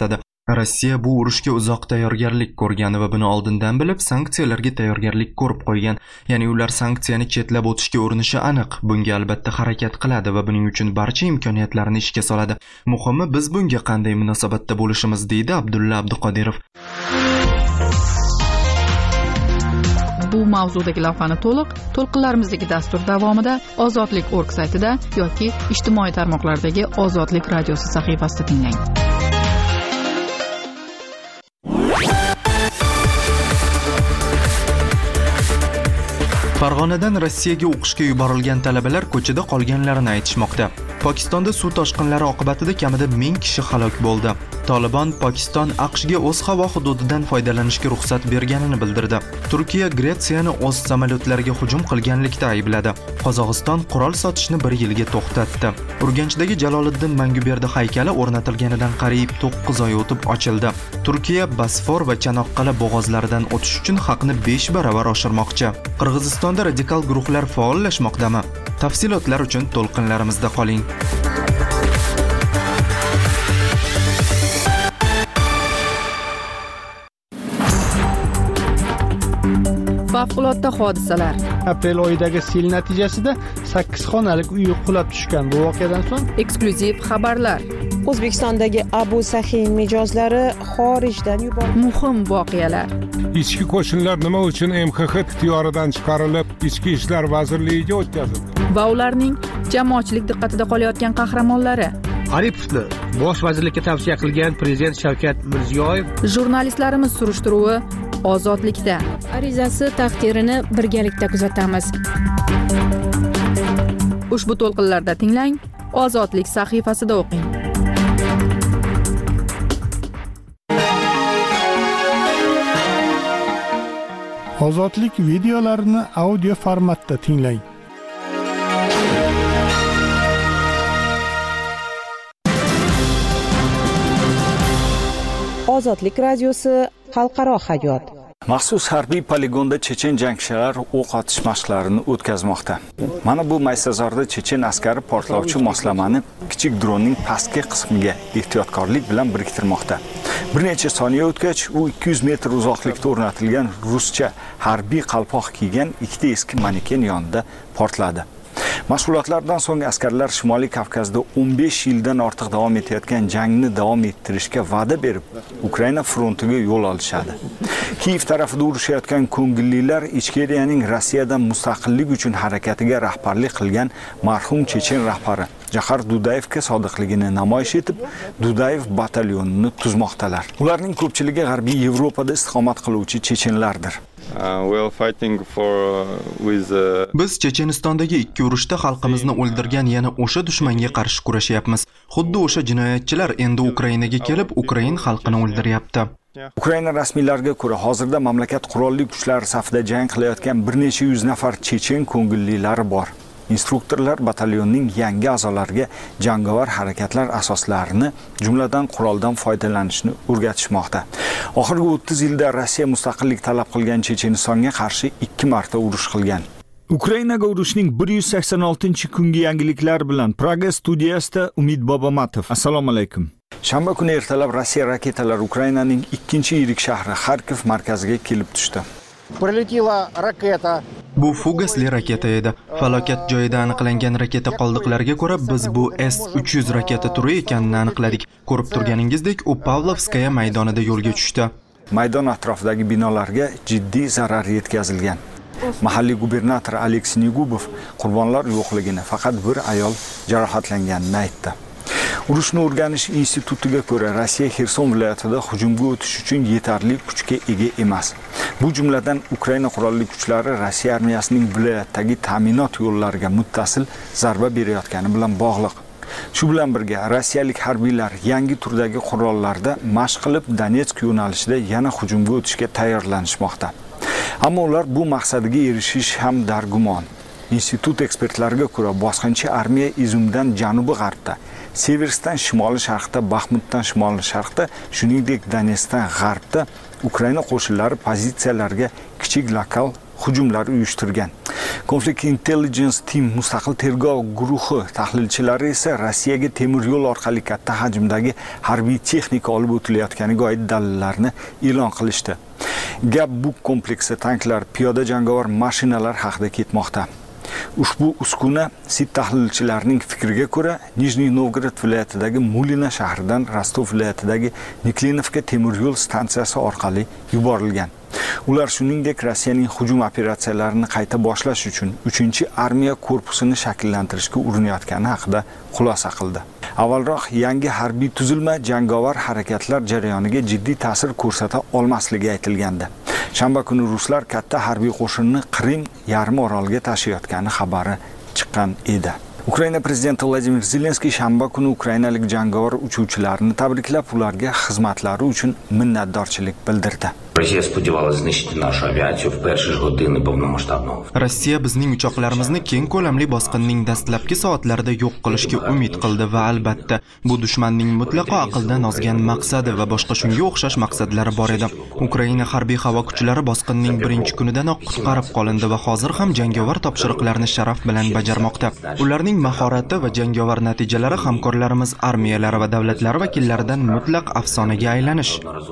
Rossiya bu urushga uzoq tayyorgarlik ko'rgan va buni oldindan bilib sanksiyalarga tayyorgarlik ko'rib qo'ygan. Ya'ni ular sanksiyani chetlab o'tishga urinishi aniq. Bunga albatta harakat qiladi va buning uchun barcha imkoniyatlarni ishga soladi. Muhimi biz bunga qanday munosabatda bo'lishimiz, deydi Abdulla Abduqodirov. Bu mavzudagi lavhani to'lqinlarimizdagi dastur davomida Ozodlik.org saytida yoki ijtimoiy tarmoqlardagi Ozodlik radiosi sahifasida tinglang. Farg'onadan Rossiyaga o'qishga yuborilgan talabalar ko'chada qolganlarini aytishmoqda. Pokistonda suv toshqinlari oqibatida kamida 1000 kishi halok bo'ldi. Tolibon Pokiston AQShga o'z havo hududidan foydalanishga ruxsat berganini bildirdi. Turkiya Gretsiyani o'z samolyotlariga hujum qilganlikda aybladi. Qozog'iston qurol sotishni 1 yilga to'xtatdi. Urganchdagi Jaloliddin Manguberdi haykali o'rnatilganidan qariyb 9 oy o'tib ochildi. Turkiya Bosfor va Chanoqqal'a bo'g'ozlaridan o'tish uchun haqni 5 baravar oshirmoqchi. Qirg'izistonda radikal guruhlar faollashmoqdami? Tafsilotlar uchun to'lqinlarimizda qoling. Favqulodda hodisalar. Aprel oyidagi sel natijasida 8 xonalik uy qulab tushgan. Bu voqeadan so'ng eksklyuziv xabarlar. O'zbekistondagi Abu Sahiy mijozlari xorijdan yuborildi. Muhim voqealar. Ichki qo'shinlar nima uchun MXX ixtiyoridan chiqarilib, Ichki ishlar vazirligiga o'tkazildi? Va ularning jamoatchilik diqqatida qolayotgan qahramonlari. Aripovni bosh vazirlikka tavsiya qilgan prezident Shavkat Mirziyoyev. Jurnalistlarimiz surishtiruvi Ozodlikda. Arizasi taqdirini birgalikda kuzatamiz. Ushbu to'lqinlarda tinglang, Ozodlik sahifasida o'qing. Ozodlik videolarini audio formatda tinglang. Ozodlik radiosi xalqaro hayot. Maxsus harbiy poligonda chechen jangchilar o'q otish mashqlarini o'tkazmoqda. Mana bu maysazorda chechen askari portlovchi moslamani kichik dronning pastki qismiga ehtiyotkorlik bilan biriktirmoqda. Bir necha soniya o'tgach, u 200 metr uzoqlikda o'rnatilgan ruscha harbiy qalpoq kiygan ikkita eski maneken yonida portladi. Mashg'ulotlardan so'ng askarlar Shimoliy Kavkazda 15 yildan ortiq davom etayotgan jangni davom ettirishga va'da berib, Ukraina frontiga yo'l olishadi. Kiyev tarafida urushayotgan ko'ngillilar Ichkeriyaning Rossiyadan mustaqillik uchun harakatiga rahbarlik qilgan marhum chechen rahbari Jahar Dudayevga sodiqligini namoyish etib, Dudayev batalyonini tuzmoqdalar. Ularning ko'pchiligi G'arbiy Yevropada istiqomat qiluvchi chechenlardir. Biz Chechenistondagi ikki urushda xalqimizni o'ldirgan yana o'sha dushmanga qarshi kurashyapmiz. Xuddi o'sha jinoyatchilar endi Ukrainaga kelib, Ukrain xalqini o'ldiryapti. Ukraina rasmiylariga ko'ra, hozirda mamlakat qurolli kuchlari safida jang qilayotgan bir necha yuz nafar chechen ko'ngillilari bor. Instruktorlar batalyonning yangi a'zolariga jangovar harakatlar asoslarini, jumladan quroldan foydalanishni o'rgatishmoqda. Oxirgi 30 yilda Rossiya mustaqillik talab qilgan Chechenistonga qarshi 2 marta urush qilgan. Ukrainaga urushning 186-kungi yangiliklar bilan Praga studiyasida Umid Bobomatov. Assalomu alaykum. Shanba kuni ertalab Rossiya raketalari Ukrainaning ikkinchi yirik shahri Xarkov markaziga kelib tushdi. Прилетела ракета. Bu fugasli raketa edi. Falokat joyida aniqlangan raketa qoldiqlariga ko'ra, biz bu S-300 raketa turi ekanini aniqladik. Ko'rib turganingizdek, u Pavlovskaya maydonida yo'lga tushdi. Maydon atrofidagi binolarga jiddiy zarar yetkazilgan. Mahalliy gubernator Aleksey Negubov qurbonlar yo'qligini, faqat bir ayol jarohatlanganini aytdi. Urushni o'rganish institutiga ko'ra, Rossiya Xerson viloyatida hujumga o'tish uchun yetarli kuchga ega emas. Bu jumladan Ukraina qurolli kuchlari Rossiya armiyasining viloyatdagi ta'minot yo'llariga muttasil zarba berayotgani bilan bog'liq. Shu bilan birga rossiyalik harbiylar yangi turdagi qurollarda mashq qilib Donetsk yo'nalishida yana hujumga o'tishga tayyorlanishmoqda. Ammo ular bu maqsadiga erishish ham dargumon. Institut ekspertlariga ko'ra, bosqinchi armiya Izumdan janubi-g'arbda, Seversdan shimoli-sharqda, Baxmutdan shimoli-sharqda, shuningdek Donetskdan g'arbda Ukraina qo'shinlari pozitsiyalariga kichik lokal hujumlar uyushtirgan. Conflict Intelligence Team mustaqil tergov guruhi tahlilchilari esa Rossiyaga temir yo'l orqali katta hajmdagi harbiy texnika olib o'tilayotganiga oid dalillarni e'lon qilishdi. Gap bu kompleksi tanklar, piyoda jangovar mashinalar haqida ketmoqda. Ushbu uskuna SIT tahlilchilarining fikriga ko'ra Nijniy Novgorod viloyatidagi Mulina shahridan Rostov viloyatidagi Niklinovka temir yo'l stansiyasi orqali yuborilgan. Ular shuningdek Rossiyaning hujum operatsiyalarini qayta boshlash uchun 3-armiya korpusini shakllantirishga urinayotgani haqida xulosa qildi. Avvalroq yangi harbiy tuzilma jangovar harakatlar jarayoniga jiddiy ta'sir ko'rsata olmasligi aytilgandi. Shanba kuni ruslar katta harbiy qo'shinni Qrim yarim oroliga tashiyotgani xabari chiqqan edi. Ukraina prezidenti Vladimir Zelenskiy shanba kuni ukrainalik jangovar uchuvchilarni tabriklab, ularga xizmatlari uchun minnatdorchilik bildirdi. Rossiya spodziewałaś zniszczyć naszą aviację w pierwsze godziny pełnomasztabного. Rossiya bizning uchoqlarimizni keng ko'lamli bosqinning dastlabki soatlarida yo'q qilishga umid qildi va albatta bu dushmanning mutlaqo aqldan ozgan maqsadi va boshqa shunga o'xshash maqsadlari bor edi. Ukraina harbiy havo kuchlari bosqinning birinchi kunidanoq qutqarib qolindi va hozir ham jangovar topshiriqlarni sharaf bilan bajarmoqda. Ularning mahorati va jangovar natijalari hamkorlarimiz armiyalari va davlatlari vakillaridan mutlaq afsonaga aylanish.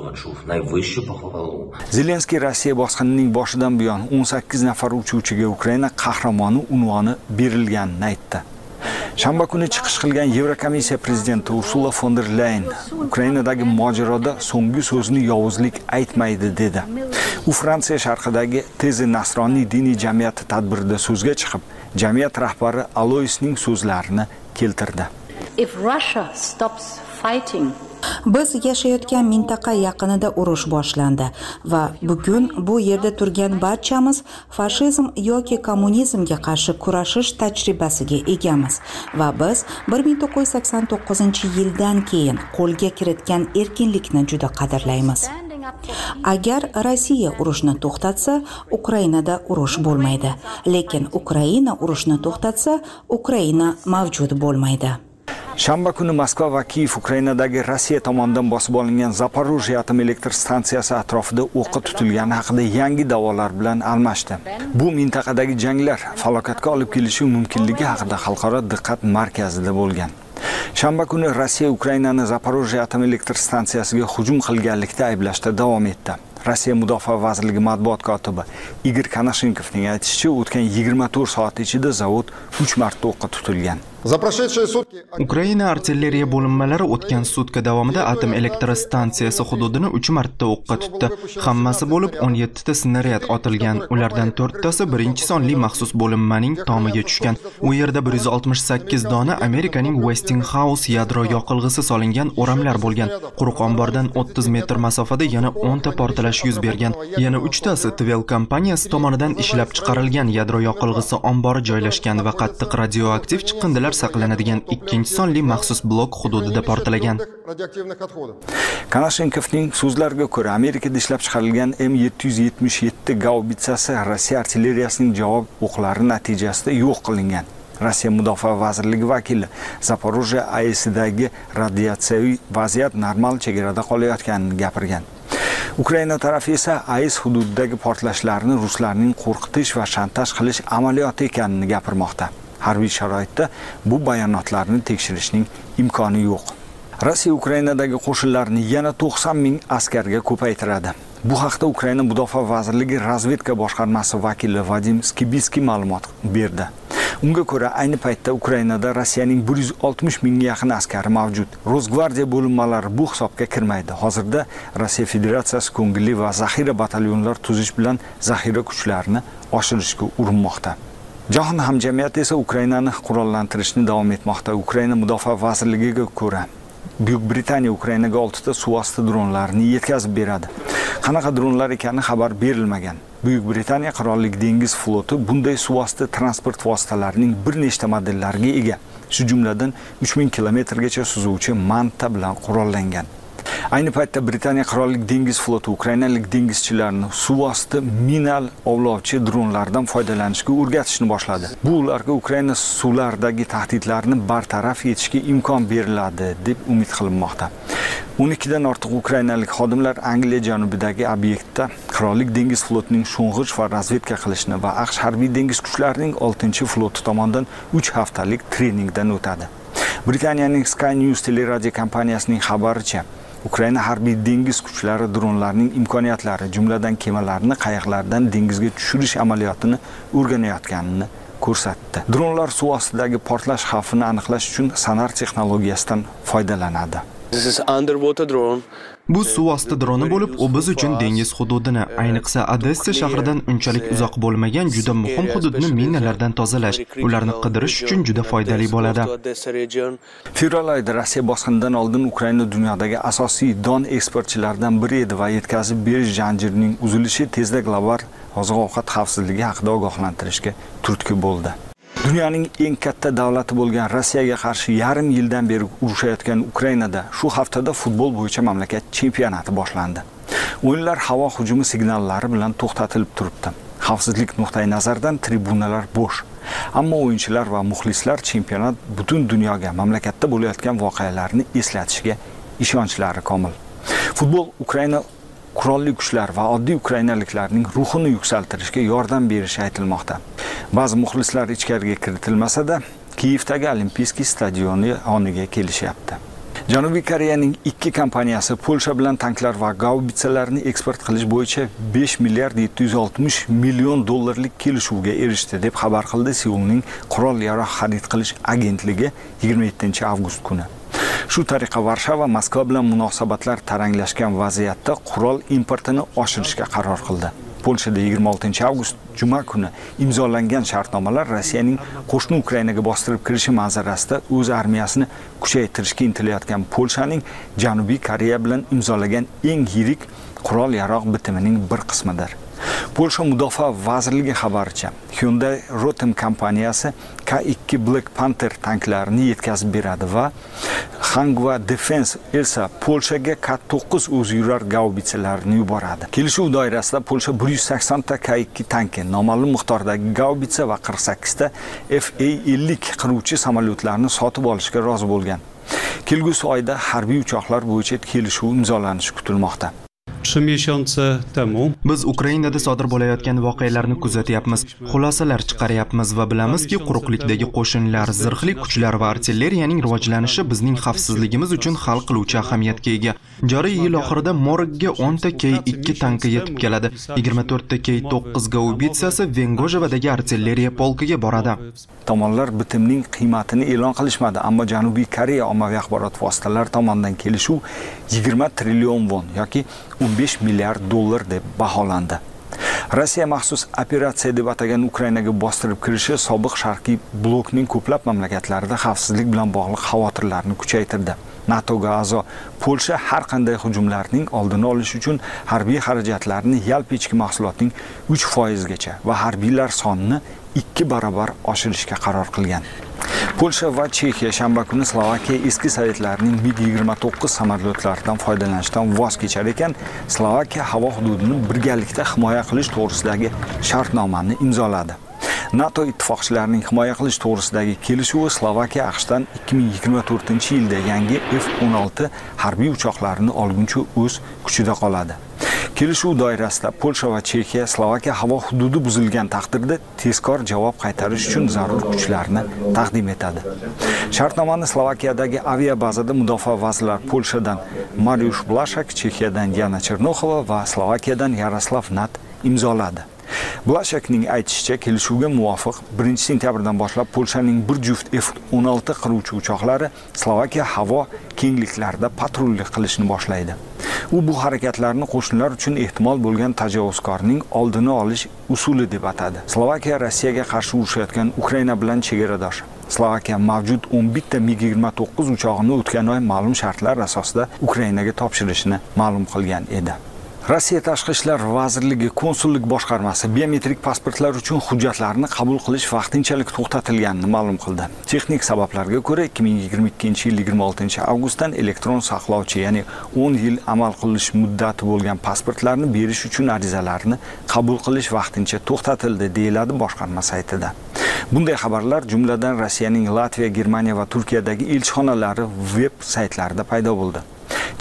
Zelenskiy Rossiya bosqinining boshidan buyon 18 nafar uchuvchiga Ukraina qahramoni unvoni berilganini aytdi. Shanba kuni chiqish qilgan Yevrokomissiya prezidenti Ursula von der Leyen Ukrainadagi mojaroda so'nggi so'zni yovuzlik aytmaydi dedi. U Fransiya sharqidagi Teze Nasroniy diniy jamiyati tadbirida so'zga chiqib, jamiyat rahbari Aloisning so'zlarini keltirdi. If Russia stops fighting, biz yashayotgan mintaqa yaqinida urush boshlandi va bugun bu yerda turgan barchamiz fashizm yoki kommunizmga qarshi kurashish tajribasiga egamiz va biz 1989-yildan keyin qo'lga kiritgan erkinlikni juda qadrlaymiz. Agar Rossiya urushni to'xtatsa, Ukrainada urush bo'lmaydi, lekin Ukraina urushni to'xtatsa, Ukraina mavjud bo'lmaydi. Shanba kuni Moskva va Kiyev Ukrainadagi Rossiya tomonidan bosib olingan Zaporojye atom elektr stansiyasi atrofida o'qqa tutilgani haqida yangi da'volar bilan almashdi. Bu mintaqadagi janglar falokatga olib kelishi mumkinligi haqida xalqaro diqqat markazida bo'lgan. Shanba kuni Rossiya Ukrainani Zaporojye atom elektr stansiyasiga hujum qilganlikda ayblashda davom etdi. Rossiya Mudofaa vazirligi matbuot kotibi Igor Konashenkovning aytishicha, o'tgan 24 soat ichida zavod 3 marta o'qqa tutilgan. Ukraina artilleriya bo'linmalari o'tgan sutka davomida atom elektr stansiyasi hududini 3 marta o'qqa tutdi. Hammasi bo'lib 17 ta snaryad otilgan. Ulardan 4 tasi birinchi sonli maxsus bo'linmaning tomiga tushgan. U yerda 168 dona Amerikaning Westinghouse yadro yoqilg'isi solingan o'ramlar bo'lgan. Quruq ombordan 30 metr masofada yana 10 ta portlash yuz bergan. Yana 3 tasi Tvel kompaniyasi tomonidan ishlab chiqarilgan yadro yoqilg'isi ombori joylashgan va qattiq radioaktiv chiqindilar saqlanadigan ikkinchi sonli maxsus blok hududida portlagan. Konashenkovning so'zlariga ko'ra, Amerikada ishlab chiqarilgan M777 gaubitsasi Rossiya artilleriyasining javob o'qlari natijasida yo'q qilingan. Rossiya Mudofaa vazirligi vakili Zaporojye AESdagi radiatsiyaviy vaziyat normal chegarada qolayotganini gapirgan. Ukraina tarafi esa AES hududidagi portlashlarni ruslarning qo'rqitish va shantaj qilish amaliyoti ekanini gapirmoqda. Harbiy sharoitda bu bayonotlarni tekshirishning imkoni yo'q. Rossiya Ukrainadagi qo'shinlarni yana 90 ming askarga ko'paytiradi. Bu haqda Ukraina Mudofaa vazirligi razvedka boshqarmasi vakili Vadim Skibitskiy ma'lumot berdi. Unga ko'ra, ayni paytda Ukrainada Rossiyaning 160 mingga yaqin askari mavjud. Rosgvardiya bo'linmalari bu hisobga kirmaydi. Hozirda Rossiya Federatsiyasi ko'ngilli va zaxira batalyonlar tuzish bilan zaxira kuchlarini oshirishga urinmoqda. Jahon hamjamiyati esa Ukrainani qurollantirishni davom etmoqda. Ukraina Mudofaa vazirligiga ko'ra, Buyuk Britaniya Ukrainaga 6 ta suvosti dronlarini yetkazib beradi. Qanaqa dronlar ekani xabar berilmagan. Buyuk Britaniya Qirollik dengiz floti bunday suvosti transport vositalarining bir nechta modellariga ega. Shu jumladan 3000 kilometrgacha suzuvchi manta bilan qurollangan. Ayni paytda Britaniya Qirollik dengiz floti ukrainalik dengizchilarni suvosti minal ovlovchi dronlardan foydalanishga o'rgatishni boshladi. Bu ularga Ukraina suvlaridagi tahdidlarni bartaraf etishga imkon beriladi deb umid qilinmoqda. 12 dan ortiq ukrainalik xodimlar Angliya janubidagi obyektda Qirollik dengiz flotining sho'ng'ich va razvedka qilishni va AQSh harbiy dengiz kuchlarining 6-floti tomonidan 3 haftalik treningdan o'tadi. Britaniyaning Sky News teleradio kompaniyasining xabaricha, Ukraina harbiy dengiz kuchlari dronlarning imkoniyatlari, jumladan kemalarni qayiqlardan dengizga tushirish amaliyotini o'rganayotganini ko'rsatdi. Dronlar suv ostidagi portlash xavfini aniqlash uchun sonar texnologiyasidan foydalanadi. Bu suv osti droni bo'lib, u biz uchun dengiz hududini, ayniqsa Odessa shahridan unchalik uzoq bo'lmagan juda muhim hududni minalardan tozalash, ularni qidirish uchun juda foydali bo'ladi. Fevral oyida Rossiya bosqinidan oldin Ukraina dunyodagi asosiy don eksportchilaridan biri edi va yetkazib berish zanjirining uzilishi tezda global oziq-ovqat xavfsizligi haqida ogohlantirishga turtki bo'ldi. Dunyoning eng katta davlati bo'lgan Rossiyaga qarshi yarim yildan beri urushayotgan Ukrainada shu haftada futbol bo'yicha mamlakat chempionati boshlandi. O'yinlar havo hujumi signallari bilan to'xtatilib turibdi. Xavfsizlik nuqtai nazaridan tribunalar bo'sh. Ammo o'yinchilar va muxlislar chempionat butun dunyoga mamlakatda bo'layotgan voqealarni eslatishiga ishonchlari komil. Futbol Ukraina qurolli kuchlar va oddiy ukrainaliklarning ruhini yuksaltirishga yordam berishi aytilmoqda. Ba'zi muxlislar ichkariga kiritilmasa-da, Kiyevdagi Olimpiskiy stadioni yoniga kelishyapti. Janubiy Koreyaning 2 kompaniyasi Polsha bilan tanklar va gaubitsalarni eksport qilish bo'yicha 5 milliard 760 million dollarlik kelishuvga erishdi deb xabar qildi Seulning qurol-yarog' xarid qilish agentligi 27-avgust kuni. Shu tariqa Varshava Moskva bilan munosabatlar taranglashgan vaziyatda qurol importini oshirishga qaror qildi. Polshada 26-avgust juma kuni imzolangan shartnomalar Rossiyaning qo'shni Ukrainaga bostirib kirishi manzarasida o'z armiyasini kuchaytirishga intilayotgan Polshaning Janubiy Koreya bilan imzolagan eng yirik qurol-yarog' bitimining bir qismidir. Polsha mudofaa vazirligi xabaricha, Hyundai Rotem kompaniyasi K2 Black Panther tanklarini yetkazib beradi va Hangwa Defense esa Polshaga K9 o'zyurar gaubitsalarni yuboradi. Kelishuv doirasida Polsha 180 ta K2 tanki, noma'lum miqdordagi gaubitsa va 48 ta Fa-50 qiruvchi samolyotlarni sotib olishga rozi bo'lgan. Kelgusi oyda harbiy uchoqlar bo'yicha kelishuv imzolanishi kutilmoqda. 3 miesiące temu biz Ukrainada sodir bo'layotgan voqealarni kuzatyapmiz, xulosalar chiqaryapmiz va bilamizki, quruqlikdagi qo'shinlar, zirhli kuchlar va artilleriyaning rivojlanishi bizning xavfsizligimiz uchun hal qiluvchi ahamiyatga ega. Joriy yil oxirida Morgga 10 ta K2 tanki yetib keladi. 24 ta K9 gaubitsasi Vengojevadagi artilleriya polkiga boradi. Tomonlar bitimning qiymatini e'lon qilishmadi, ammo Janubiy Koreya ommaviy axborot vositalari tomonidan kelishuv 20 trillion won yoki 15 milliard dollar deb baholandi. Rossiya maxsus operatsiya deb atagan Ukrainaga bostirib kirishi sobiq sharqiy blokning ko'plab mamlakatlarida xavfsizlik bilan bog'liq xavotirlarni kuchaytirdi. NATOga a'zo Polsha har qanday hujumlarning oldini olish uchun harbiy xarajatlarni yalpi ichki mahsulotning 3% gacha va harbiylar sonini 2 barobar oshirishga qaror qilgan. Polsha va Chexiya shanba kuni Slovakiya eski sovetlarning MiG-29 samolyotlaridan foydalanishdan voz kechar ekan, Slovakiya havo hududini birgalikda himoya qilish to'g'risidagi shartnomani imzoladi. NATO ittifoqchilarining himoya qilish to'g'risidagi kelishuvi Slovakiya AQShdan 2024-yilda yangi F-16 harbiy uchoqlarini olguncha o'z kuchida qoladi. Kelishuv doirasida Polsha va Chexiya Slovakiya havo hududi buzilgan taqdirda tezkor javob qaytarish uchun zarur kuchlarni taqdim etadi. Shartnomani Slovakiyadagi aviabazada mudofaa vazirlari Polshadan Mariusz Błaszak, Chexiyadan Yana Chernoxova va Slovakiyadan Yaroslav Nat imzoladi. Błaszakning aytishicha, kelishuvga muvofiq 1-sentyabrdan boshlab Polshaning bir juft F-16 qiruvchi uchoqlari Slovakiya havo kengliklarida patrullik qilishni boshlaydi. U bu harakatlarni qo'shnilar uchun ehtimol bo'lgan tajovuzkorning oldini olish usuli deb atadi. Slovakiya Rossiyaga qarshi urushayotgan Ukraina bilan chegaradosh. Slovakiya mavjud 11 ta MiG-29 uchog'ini o'tgan oy ma'lum shartlar asosida Ukrainaga topshirishni ma'lum qilgan edi. Rossiya Tashqi ishlar vazirligi konsullik boshqarmasi biometrik pasportlar uchun hujjatlarni qabul qilish vaqtinchalik to'xtatilganini ma'lum qildi. Texnik sabablarga ko'ra 2022-yil 26-avgustdan elektron saqlovchi, ya'ni 10 yil amal qilish muddati bo'lgan pasportlarni berish uchun arizalarni qabul qilish vaqtincha to'xtatildi, deyiladi boshqarma saytida. Bunday xabarlar jumladan Rossiyaning Latviya, Germaniya va Turkiyadagi elchixonalari veb saytlarida paydo bo'ldi.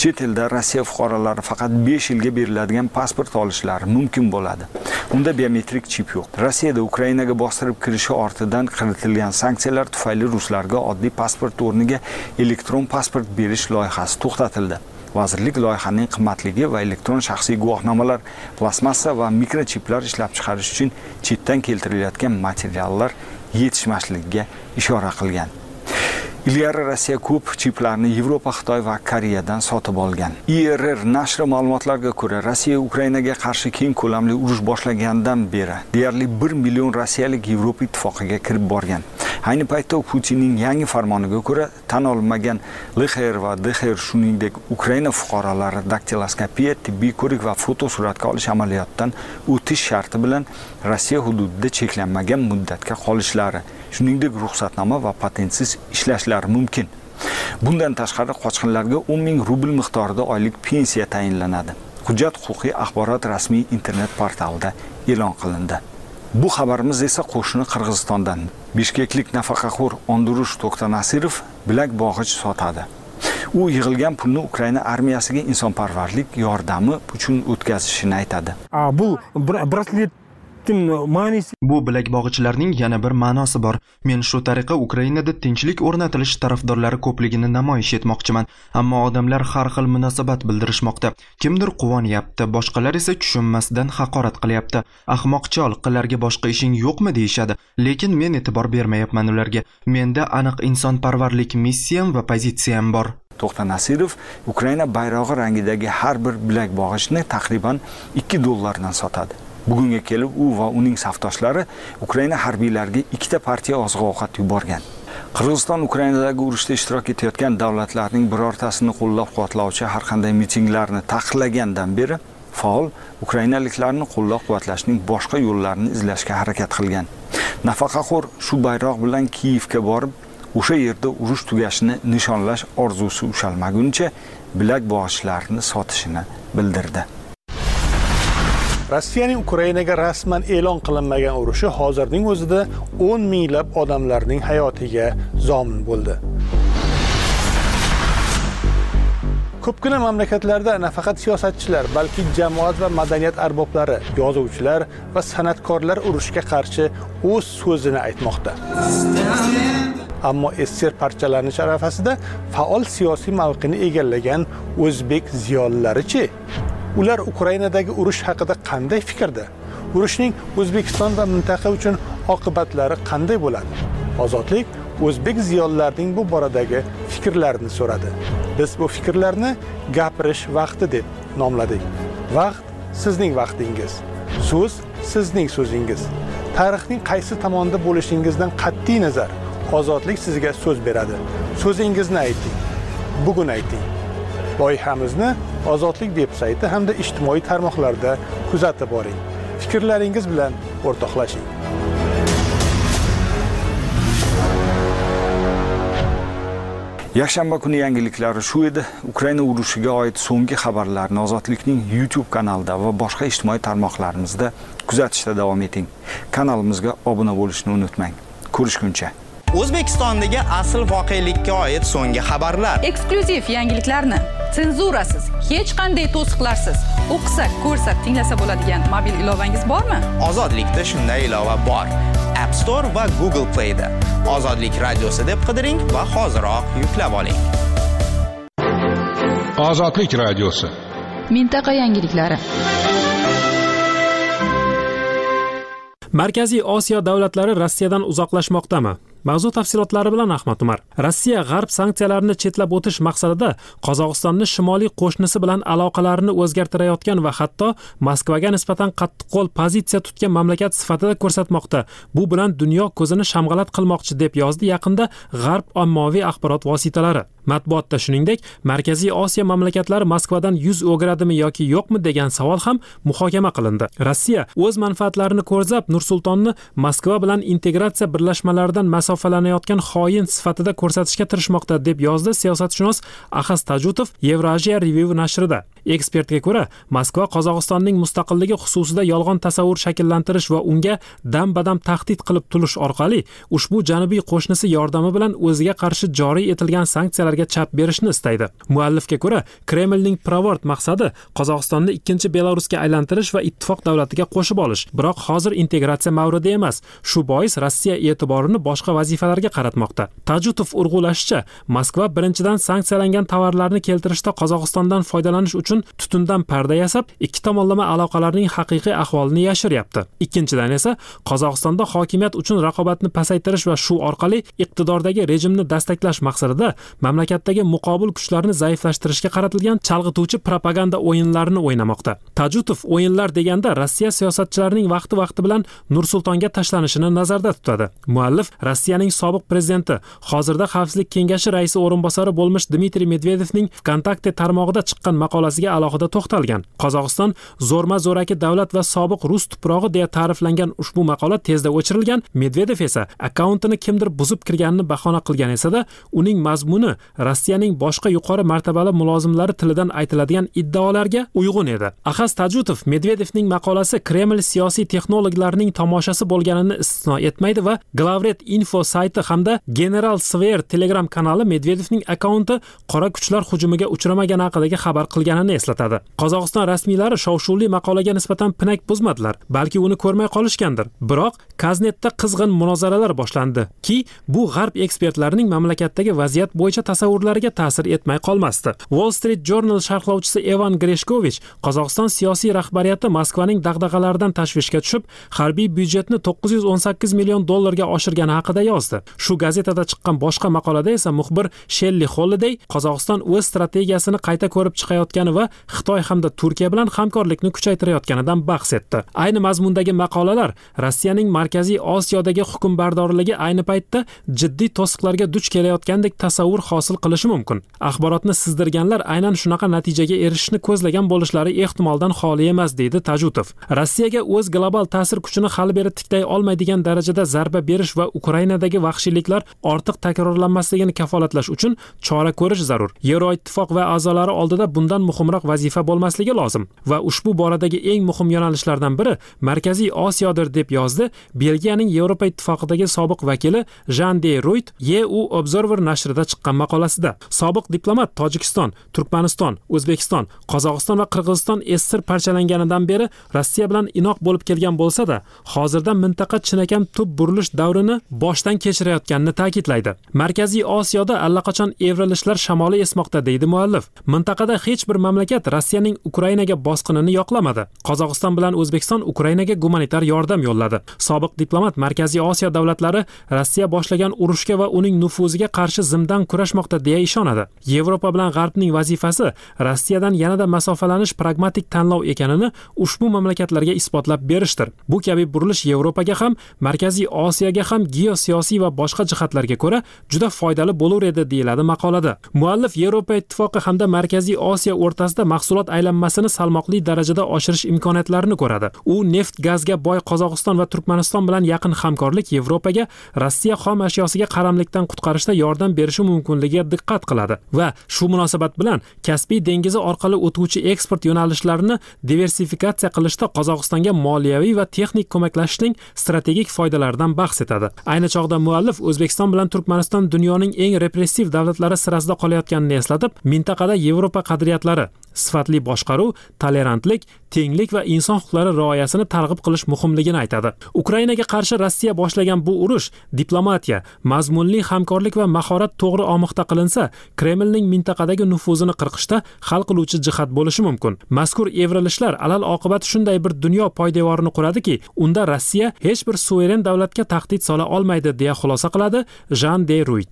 chet elda Rossiya fuqarolari faqat 5 yilga beriladigan pasport olishlari mumkin bo'ladi. Unda biometrik chip yo'q. Rossiyada Ukrainaga bostirib kirishi ortidan kiritilgan sanksiyalar tufayli ruslarga oddiy pasport o'rniga elektron pasport berish loyihasi to'xtatildi. Vazirlik loyihaning qimmatligi va elektron shaxsiy guvohnomalar, plastmassa va mikrochiplar ishlab chiqarish uchun chetdan keltirilayotgan materiallar yetishmasligiga ishora qilgan. Ilgari Rossiya ko'p chiplarni Yevropa, Xitoy va Koreyadan sotib olgan. IRR nashri ma'lumotlariga ko'ra, Rossiya Ukrainaga qarshi keng ko'lamli urush boshlagandan beri deyarli 1 million rossiyalik Yevropa ittifoqiga kirib borgan. Ayni paytda Putinning yangi farmoniga ko'ra tan olinmagan LXR va DXR shuningdek Ukraina fuqarolari daktiloskopiya, tibbiy ko'rik va fotosuratga olish amaliyotidan o'tish sharti bilan Rossiya hududida cheklanmagan muddatga qolishlari, shuningdek ruxsatnoma va patentsiz ishlashlari mumkin. Bundan tashqari qochqinlarga 10 ming rubl miqdorida oylik pensiya tayinlanadi. Hujjat huquqiy axborot rasmiy internet portalida e'lon qilindi. Bu xabarimiz esa qo'shni Qirg'izistondan. Bishkeklik nafaqaxo'r Ondurush To'xtanasirov bilak bog'ich sotadi. U yig'ilgan pulni Ukraina armiyasiga insonparvarlik yordami uchun o'tkazishini aytadi. Bu braslet Bu bilak bog'ichlarning yana bir ma'nosi bor. Men shu tariqa Ukrainada tinchlik o'rnatilish tarafdorlari ko'pligini namoyish etmoqchiman, ammo odamlar har xil munosabat bildirishmoqda. Kimdir quvonyapti, boshqalar esa tushunmasdan haqorat qilyapti. Ahmoqchol, qilarga boshqa ishing yo'qmi deyishadi, lekin men e'tibor bermayapman ularga. Menda aniq insonparvarlik missiyam va pozitsiyam bor. To'xtanasirov Ukraina bayrog'i rangidagi har bir bilak bog'ichni taxriban $2 sotadi. Bugunga kelib u va uning safdoshlari Ukraina harbiylariga 2 partiya oziq-ovqat yuborgan. Qirg'iziston Ukrainadagi urushda ishtirok etayotgan davlatlarning birortasini qo'llab-quvvatlovchi har qanday mitinglarni taqiqlagandan beri faol ukrainaliklarni qo'llab-quvvatlashning boshqa yo'llarini izlashga harakat qilgan. Nafaqaxo'r shu bayroq bilan Kiyevga borib, o'sha yerda urush tugashini nishonlash orzusi ushalmaguncha bilak bog'ichlarini sotishini bildirdi. Rossiyaning Ukrainaga rasman e'lon qilinmagan urushi hozirning o'zida 10 minglab odamlarning hayotiga zomin bo'ldi. Ko'pgina mamlakatlarda nafaqat siyosatchilar, balki jamoat va madaniyat arboblari, yozuvchilar va san'atkorlar urushga qarshi o'z so'zini aytmoqda. Ammo SSR parchalanish arafasida faol siyosiy mavqeni egallagan o'zbek ziyolilari-chi? Ular Ukrainadagi urush haqida qanday fikrda? Urushning O'zbekiston va mintaqa uchun oqibatlari qanday bo'ladi? Ozodlik o'zbek ziyolilarining bu boradagi fikrlarini so'radi. Biz bu fikrlarni gapirish vaqti deb nomladik. Vaqt sizning vaqtingiz. So'z sizning so'zingiz. Tarixning qaysi tomonda bo'lishingizdan qat'iy nazar, ozodlik sizga so'z beradi. So'zingizni ayting. Bugun ayting. Loyihamizni Ozodlik veb-sayti hamda ijtimoiy tarmoqlarda kuzatib boring. Fikrlaringiz bilan o'rtoqlashing. Yakshanba kuni yangiliklari shu edi. Ukraina urushiga oid so'nggi xabarlarni Ozodlikning YouTube kanalida va boshqa ijtimoiy tarmoqlarimizda kuzatishda davom eting. Kanalimizga obuna bo'lishni unutmang. Ko'rishguncha. O'zbekistondagi asl voqelikka oid so'nggi xabarlar. Eksklyuziv yangiliklarni senzurasiz, hech qanday to'siqlarsiz o'qisak, ko'rsak, tinglasa bo'ladigan mobil ilovangiz bormi? Ozodlikda shunday ilova bor. App Store va Google Play'da Ozodlik radiosi deb qidiring va hoziroq yuklab oling. Ozodlik radiosi. Mintaqa yangiliklari. Markaziy Osiyo davlatlari Rossiyadan uzoqlashmoqdami? Mavzu tafsilotlari bilan Ahmad Umar. Rossiya g'arb sanksiyalarini chetlab o'tish maqsadida Qozog'istonni shimoliy qo'shnisi bilan aloqalarini o'zgartirayotgan va hatto Moskvaga nisbatan qattiqqo'l pozitsiya tutgan mamlakat sifatida ko'rsatmoqda. Bu bilan dunyo ko'zini shamg'alat qilmoqchi deb yozdi yaqinda g'arb ommaviy axborot vositalari. Matbuotda shuningdek, Markaziy Osiyo mamlakatlari Moskvadan yuz o'giradimi yoki yo'qmi degan savol ham muhokama qilindi. Rossiya o'z manfaatlarini ko'zlab Nur-Sultonni Moskva bilan integratsiya birlashmalaridan masofalanayotgan xoin sifatida ko'rsatishga tirishmoqda deb yozdi siyosatshunos Ahaz Tajutov Eurasia Review nashrida. Ekspertga ko'ra, Moskva Qozog'istonning mustaqilligi xususida yolg'on tasavvur shakllantirish va unga dam-badam tahdid qilib turish orqali ushbu janubiy qo'shnisi yordami bilan o'ziga qarshi joriy etilgan sanksiyalarga chap berishni istaydi. Muallifga ko'ra, Kremlning pirovard maqsadi Qozog'istonni ikkinchi Belarusga aylantirish va ittifoq davlatiga qo'shib olish. Biroq hozir integratsiya mavridi emas. Shu bois Rossiya e'tiborini boshqa vazifalarga qaratmoqda. Tajutov urg'ulashicha, Moskva birinchidan sanksiyalangan tovarlarni keltirishda Qozog'istondan foydalanish uchun tutundan parda yasab, ikki tomonlama aloqalarning haqiqiy ahvolini yashiryapti. Ikkinchidan esa Qozog'istonda hokimiyat uchun raqobatni pasaytirish va shu orqali iqtidordagi rejimni dastaklash maqsadida mamlakatdagi muqobil kuchlarni zaiflashtirishga qaratilgan chalg'ituvchi propaganda o'yinlarini o'ynamoqda. Tajutov o'yinlar deganda Rossiya siyosatchilarining vaqti bilan Nur-Sultonga tashlanishini nazarda tutadi. Muallif Rossiyaning sobiq prezidenti, hozirda Xavfsizlik kengashi raisi o'rinbosari bo'lmish Dmitriy Medvedevning Vkontakte tarmog'ida chiqqan maqolasiga alohida to'xtalgan. Qozog'iston zo'rma-zo'raki davlat va sobiq rus tuprog'i deya ta'riflangan ushbu maqola tezda o'chirilgan. Medvedev esa akkauntini kimdir buzib kirganini bahona qilgan esa-da, uning mazmuni Rossiyaning boshqa yuqori martabali mulozimlari tilidan aytiladigan iddaolarga uyg'un edi. Axas Tajutov Medvedevning maqolasi Kreml siyosiy texnologlarining tomoshasi bo'lganini istisno etmaydi va Glavret Info sayti hamda General Sver Telegram kanali Medvedevning akkaunti qora kuchlar hujumiga uchramagani haqidagi xabar qilganini eslatadi. Qozog'iston rasmiylari shov-shuvli maqolaga nisbatan pinak buzmadilar, balki uni ko'rmay qolishgandir. Biroq Kaznetda qizg'in munozaralar boshlandi ki, bu g'arb ekspertlarining mamlakatdagi vaziyat bo'yicha tasavvurlariga ta'sir etmay qolmasdi. Wall Street Journal sharhlovchisi Evan Greshkovich Qozog'iston siyosiy rahbariyati Moskvaning dag'dag'alaridan tashvishga tushib, harbiy byudjetni 918 million dollarga oshirgani haqida yozdi. Shu gazetada chiqqan boshqa maqolada esa muxbir Shelly Holiday Qozog'iston o'z strategiyasini qayta ko'rib chiqayotgani va Xitoy hamda Turkiya bilan hamkorlikni kuchaytirayotganidan bahs etdi. Ayni mazmundagi maqolalar Rossiyaning Markaziy Osiyodagi hukmbardoriligi ayni paytda jiddiy to'siqlarga duch kelayotgandek tasavvur hosil qilishi mumkin. Axborotni sizdirganlar aynan shunaqa natijaga erishishni ko'zlagan bo'lishlari ehtimoldan xoli emas, deydi Tajutov. Rossiyaga o'z global ta'sir kuchini hali beri tiklay olmaydigan darajada zarba berish va Ukrainadagi vahshiyliklar ortiq takrorlanmasligini kafolatlash uchun chora ko'rish zarur. Yevroittifoq va a'zolari oldida bundan muhimroq vazifa bo'lmasligi lozim va ushbu boradagi eng muhim yo'nalishlardan biri Markaziy Osiyodir, deb yozdi Belgiyaning Yevropa ittifoqidagi sobiq vakili Jean de Ruyt EU Observer nashrida chiqqan maqolasida. Sobiq diplomat Tojikiston, Turkmaniston, O'zbekiston, Qozog'iston va Qirg'iziston esir parchalanganidan beri Rossiya bilan inoq bo'lib kelgan bo'lsa-da, hozirda mintaqa chinakam tub burilish davrini boshdan kechirayotganini ta'kidlaydi. Markaziy Osiyoda allaqachon evrilishlar shamoli esmoqda, deydi muallif. Mintaqada hech bir mamlakat Rossiyaning Ukrainaga bosqinini yoqlamadi. Qozog'iston bilan O'zbekiston Ukrainaga gumanitar yordam yo'lladi. Sobiq diplomat Markaziy Osiyo davlatlari Rossiya boshlagan urushga va uning nufuziga qarshi zimdan kurashmoqda deya ishonadi. Yevropa bilan G'arbning vazifasi Rossiyadan yanada masofalanish pragmatik tanlov ekanini ushbu mamlakatlarga isbotlab berishdir. Bu kabi burilish Yevropaga ham, Markaziy Osiyoga ham geosiyosiy va boshqa jihatlarga ko'ra juda foydali bo'lar edi, deyiladi maqolada. Muallif Yevropa ittifoqi hamda Markaziy Osiyo o'rtasida mahsulot aylanmasini salmoqli darajada oshirish imkoniyatlarini ko'radi. U neft gazga boy Qozog'iston va Turkmaniston bilan yaqin hamkorlik Yevropaga Rossiya xom ashyosiga qaramlikdan qutqarishda yordam berishi mumkinligiga diqqat qiladi va shu munosabat bilan Kaspiy dengizi orqali o'tuvchi eksport yo'nalishlarini diversifikatsiya qilishda Qozog'istonga moliyaviy va texnik ko'maklashishning strategik foydalaridan bahs etadi. Ayni chog'da muallif O'zbekiston bilan Turkmaniston dunyoning eng repressiv davlatlari sirasida qolayotganini eslatib, mintaqada Yevropa qadriyatlari, sifatli boshqaruv, tolerantlik, tenglik va inson huquqlari rioyasini targ'ib qilish muhimligini aytadi. Ukrainaga qarshi Rossiya boshlagan bu urush diplomatiya, mazmunli hamkorlik va mahorat to'g'ri omixta qilinsa, Kremlning mintaqadagi nufuzini qirqishda hal qiluvchi jihat bo'lishi mumkin. Mazkur evrilishlar alal oqibat shunday bir dunyo poydevorini quradiki, unda Rossiya hech bir suveren davlatga tahdid sola olmaydi, deya xulosa qiladi Jean de Ruyt.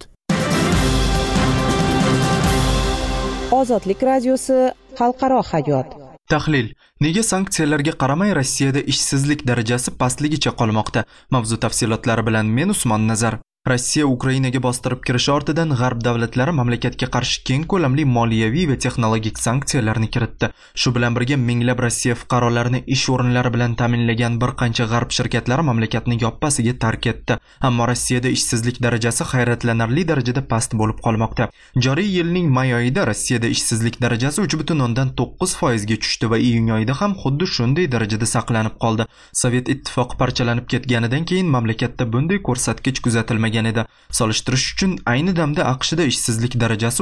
Ozodlik radiosi xalqaro hayot. Tahlil: nega sanksiyalarga qaramay Rossiyada ishsizlik darajasi pastligicha qolmoqda? Mavzu tafsilotlari bilan men Usmon Nazar. Rossiya Ukrainaga bostirib kirishi ortidan G'arb davlatlari mamlakatga qarshi keng ko'lamli moliyaviy va texnologik sanksiyalarni kiritdi. Shu bilan birga minglab Rossiya fuqarolarini ish o'rinlari bilan ta'minlagan bir qancha G'arb shirkatlari mamlakatni yoppasiga tark etdi. Ammo Rossiyada ishsizlik darajasi hayratlanarli darajada past bo'lib qolmoqda. Joriy yilning may oyida Rossiyada ishsizlik darajasi 3.9% ga tushdi va iyun oyida ham xuddi shunday darajada saqlanib qoldi. Sovet ittifoqi parchalanib ketganidan keyin mamlakatda bunday ko'rsatkich kuzatilmagan edi. Solishtirish uchun ayni damda AQShda ishsizlik darajasi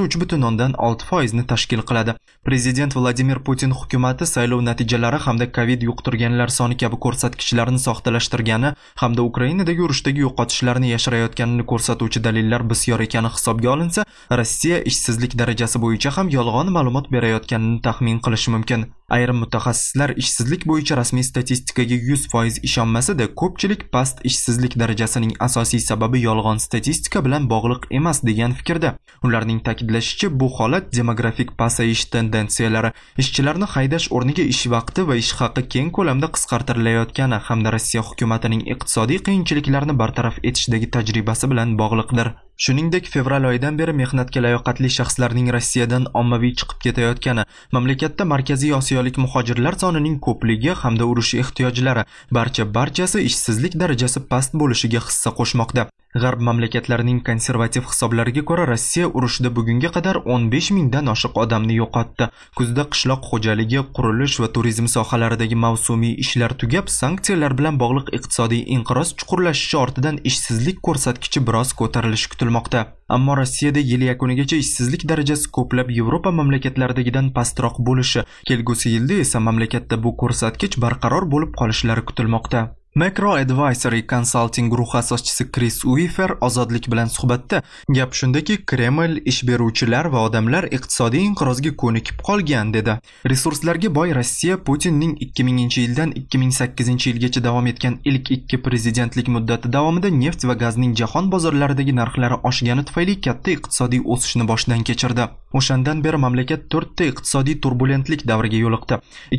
3.6% ni tashkil qiladi. Prezident Vladimir Putin hukumatı saylov natijalari hamda Covid yuqtirganlar soni kabi ko'rsatkichlarni soxtalashtirgani hamda Ukrainadagi urushdagi yo'qotishlarni yashirayotganini ko'rsatuvchi dalillar bisyor ekani hisobga olinsa, Rossiya ishsizlik darajasi bo'yicha ham yolg'on ma'lumot berayotganini taxmin qilish mumkin. Ayrim mutaxassislar ishsizlik bo'yicha rasmiy statistikaga 100% ishonmasa-da, ko'pchilik past ishsizlik darajasining asosiy sababi yolg'on statistika bilan bog'liq emas degan fikrda. Ularning ta'kidlashicha, bu holat demografik pasayish tendensiyalari, ishchilarni haydash o'rniga ish vaqti va ish haqi keng ko'lamda qisqartirilayotgani hamda Rossiya hukumatining iqtisodiy qiyinchiliklarni bartaraf etishdagi tajribasi bilan bog'liqdir. Shuningdek, fevral oyidan beri mehnatga layoqatli shaxslarning Rossiyadan ommaviy chiqib ketayotgani, mamlakatda Markaziy Osiyolik muhojirlar sonining ko'pligi hamda urush ehtiyojlari barchasi ishsizlik darajasi past bo'lishiga hissa qo'shmoqda. G'arb mamlakatlarining konservativ hisoblariga ko'ra, Rossiya urushda bugunga qadar 15 mingdan oshiq odamni yo'qotdi. Kuzda qishloq xo'jaligi, qurilish va turizm sohalaridagi mavsumiy ishlar tugab, sanksiyalar bilan bog'liq iqtisodiy inqiroz chuqurlashishi ortidan ishsizlik ko'rsatkichi biroz ko'tarilishi kutilmoqda. Ammo Rossiyada yil yakunigacha ishsizlik darajasi ko'plab Yevropa mamlakatlaridagidan pastroq bo'lishi, kelgusi yilda esa mamlakatda bu ko'rsatkich barqaror bo'lib qolishlari kutilmoqda. Macro Advisory Consulting guruhi asoschisi Chris Uifer ozodlik bilan suhbatda gap shundaki, Kreml ish beruvchilar va odamlar iqtisodiy inqirozga ko'nikib qolgan dedi. Resurslarga boy Rossiya Putinning 2000-yildan 2008-yilgacha davom etgan ilk 2 prezidentlik muddati davomida neft va gazning jahon bozorlaridagi narxlari oshgani tufayli katta iqtisodiy o'sishni boshdan kechirdi. O'shandan beri mamlakat 4 ta iqtisodiy turbulentlik davriga yo'liqdi.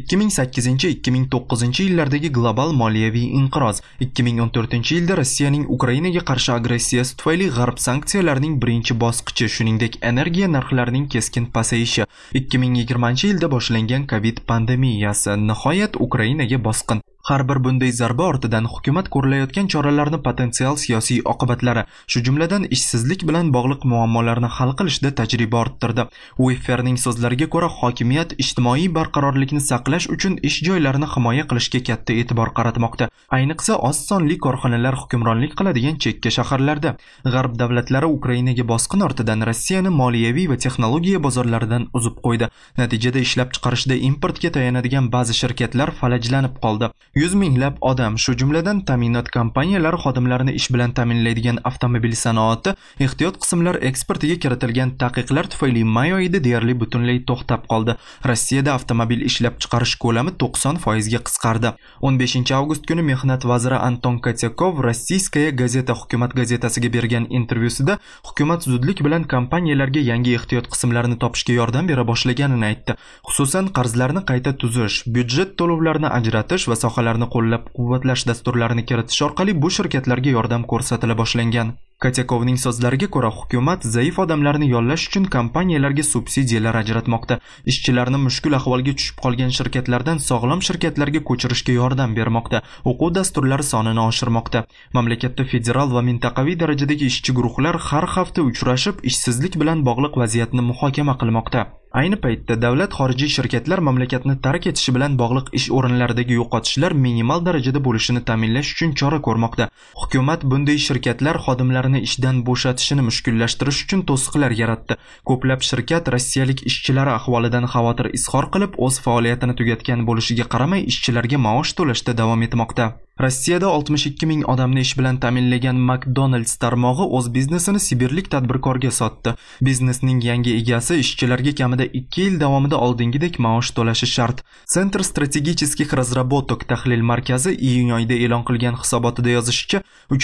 2008-2009-yillardagi global moliyaviy inqiroz, 2014-yilda Rossiyaning Ukrainaga qarshi agressiyasi tufayli G'arb sanksiyalarining birinchi bosqichi, shuningdek energiya narxlarining keskin pasayishi, 2020-yilda boshlangan Covid pandemiyasi, nihoyat Ukrainaga bosqin. Har bir bunday zarba ortidan hukumat ko'rilayotgan choralarni potensial siyosiy oqibatlari, shu jumladan ishsizlik bilan bog'liq muammolarni hal qilishda tajriba orttirdi. Uiferning so'zlariga ko'ra, hokimiyat ijtimoiy barqarorlikni saqlash uchun ish joylarini himoya qilishga katta e'tibor qaratmoqda. Ayniqsa oz sonli korxonalar hukmronlik qiladigan chekka shaharlarda. G'arb davlatlari Ukrainaga bosqin ortidan Rossiyani moliyaviy va texnologiya bozorlaridan uzib qo'ydi. Natijada ishlab chiqarishda importga tayanadigan ba'zi shirkatlar falajlanib qoldi. 100 minglab odam, shu jumladan ta'minot kompaniyalari xodimlarini ish bilan ta'minlaydigan avtomobil sanoati ehtiyot qismlar eksportiga kiritilgan taqiqlar tufayli may oyida deyarli butunlay to'xtab qoldi. Rossiyada avtomobil ishlab chiqarish ko'lami 90% ga qisqardi. 15 avgust kuni mehnat vaziri Anton Kotyakov Rossiyskaya gazeta hukumat gazetasiga bergan intervyusida hukumat zudlik bilan kompaniyalarga yangi ehtiyot qismlarini topishga yordam bera boshlaganini aytdi. Xususan, qarzlarni qayta tuzish, byudjet to'lovlarini ajratish va sohalarni qo'llab-quvvatlash dasturlarini kiritish orqali bu shirkatlarga yordam ko'rsatila boshlangan. Katyakovning so'zlariga ko'ra, hukumat zaif odamlarni yollash uchun kompaniyalarga subsidiyalar ajratmoqda. Ishchilarni mushkul ahvolga tushib qolgan shirkatlardan sog'lom shirkatlarga ko'chirishga yordam bermoqda. O'quv dasturlari sonini oshirmoqda. Mamlakatda federal va mintaqaviy darajadagi ishchi guruhlar har hafta uchrashib, ishsizlik bilan bog'liq vaziyatni muhokama qilmoqda. Ayni paytda davlat xorijiy shirkatlar mamlakatni tark etishi bilan bog'liq ish o'rinlaridagi yo'qotishlar minimal darajada bo'lishini ta'minlash uchun chora ko'rmoqda. Hukumat bunday shirkatlar xodimlarini ishdan bo'shatishini mushkullashtirish uchun to'siqlar yaratdi. Ko'plab shirkat rossiyalik ishchilari ahvolidan xavotir izhor qilib, o'z faoliyatini tugatgan bo'lishiga qaramay, ishchilarga maosh to'lashda davom etmoqda. Rossiyada 62 ming odamni ish bilan ta'minlagan McDonald's tarmog'i o'z biznesini sibirlik tadbirkorga sotdi. Biznesning yangi egasi ishchilarga kamida 2 yil davomida oldingidek maosh to'lashi shart. Center strategicheskih razrabotok tahlil markazi iyun oyida e'lon qilgan hisobotida yozishicha,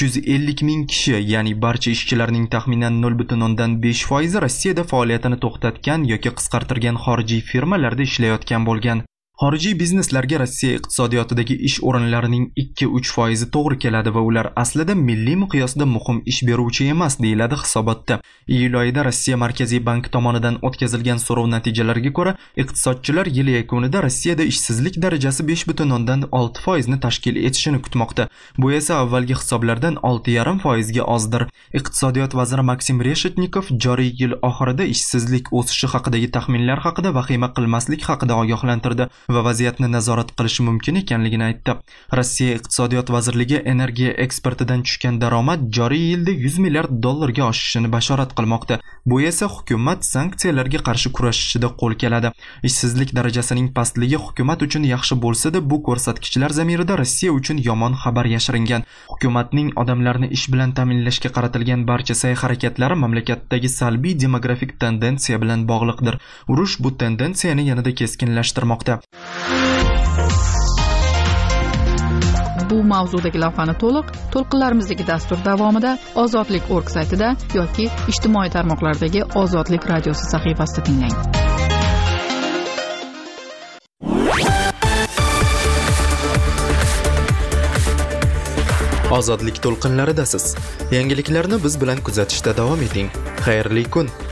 350 ming kishi, ya'ni barcha ishchilarning taxminan 0.5% Rossiyada faoliyatini to'xtatgan yoki qisqartirgan xorijiy firmalarda ishlayotgan bo'lgan. Xorijiy bizneslarga Rossiya iqtisodiyotidagi ish o'rinlarining 2-3% to'g'ri keladi va ular aslida milliy miqyosda muhim ish beruvchi emas, deyiladi hisobotda. Iyul oyida Rossiya Markaziy banki tomonidan o'tkazilgan so'rov natijalariga ko'ra, iqtisodchilar yil yakunida Rossiyada ishsizlik darajasi 5.6% ni tashkil etishini kutmoqda. Bu esa avvalgi hisoblardan 6.5% ga ozdir. Iqtisodiyot vaziri Maksim Reshetnikov joriy yil oxirida ishsizlik o'sishi haqidagi taxminlar haqida vahima qilmaslik haqida ogohlantirdi va vaziyatni nazorat qilish mumkin ekanligini aytdi. Rossiya iqtisodiyot vazirligi energiya eksportidan tushgan daromad joriy yilda 100 milliard dollarga oshishini bashorat qilmoqda. Bu esa hukumat sanksiyalarga qarshi kurashishida qo'l keladi. Ishsizlik darajasining pastligi hukumat uchun yaxshi bo'lsa-da, bu ko'rsatkichlar zamirida Rossiya uchun yomon xabar yashiringan. Hukumatning odamlarni ish bilan ta'minlashga qaratilgan barcha sa'y-harakatlari mamlakatdagi salbiy demografik tendensiya bilan bog'liqdir. Urush bu tendensiyani yanada keskinlashtirmoqda. Bu mavzudagi lavhani to'lqinlarimizdagi dastur davomida ozodlik.org saytida yoki ijtimoiy tarmoqlardagi Ozodlik radiosi sahifasida tinglang. Ozodlik to'lqinlaridasiz. Yangiliklarni biz bilan kuzatishda davom eting. Xayrli kun.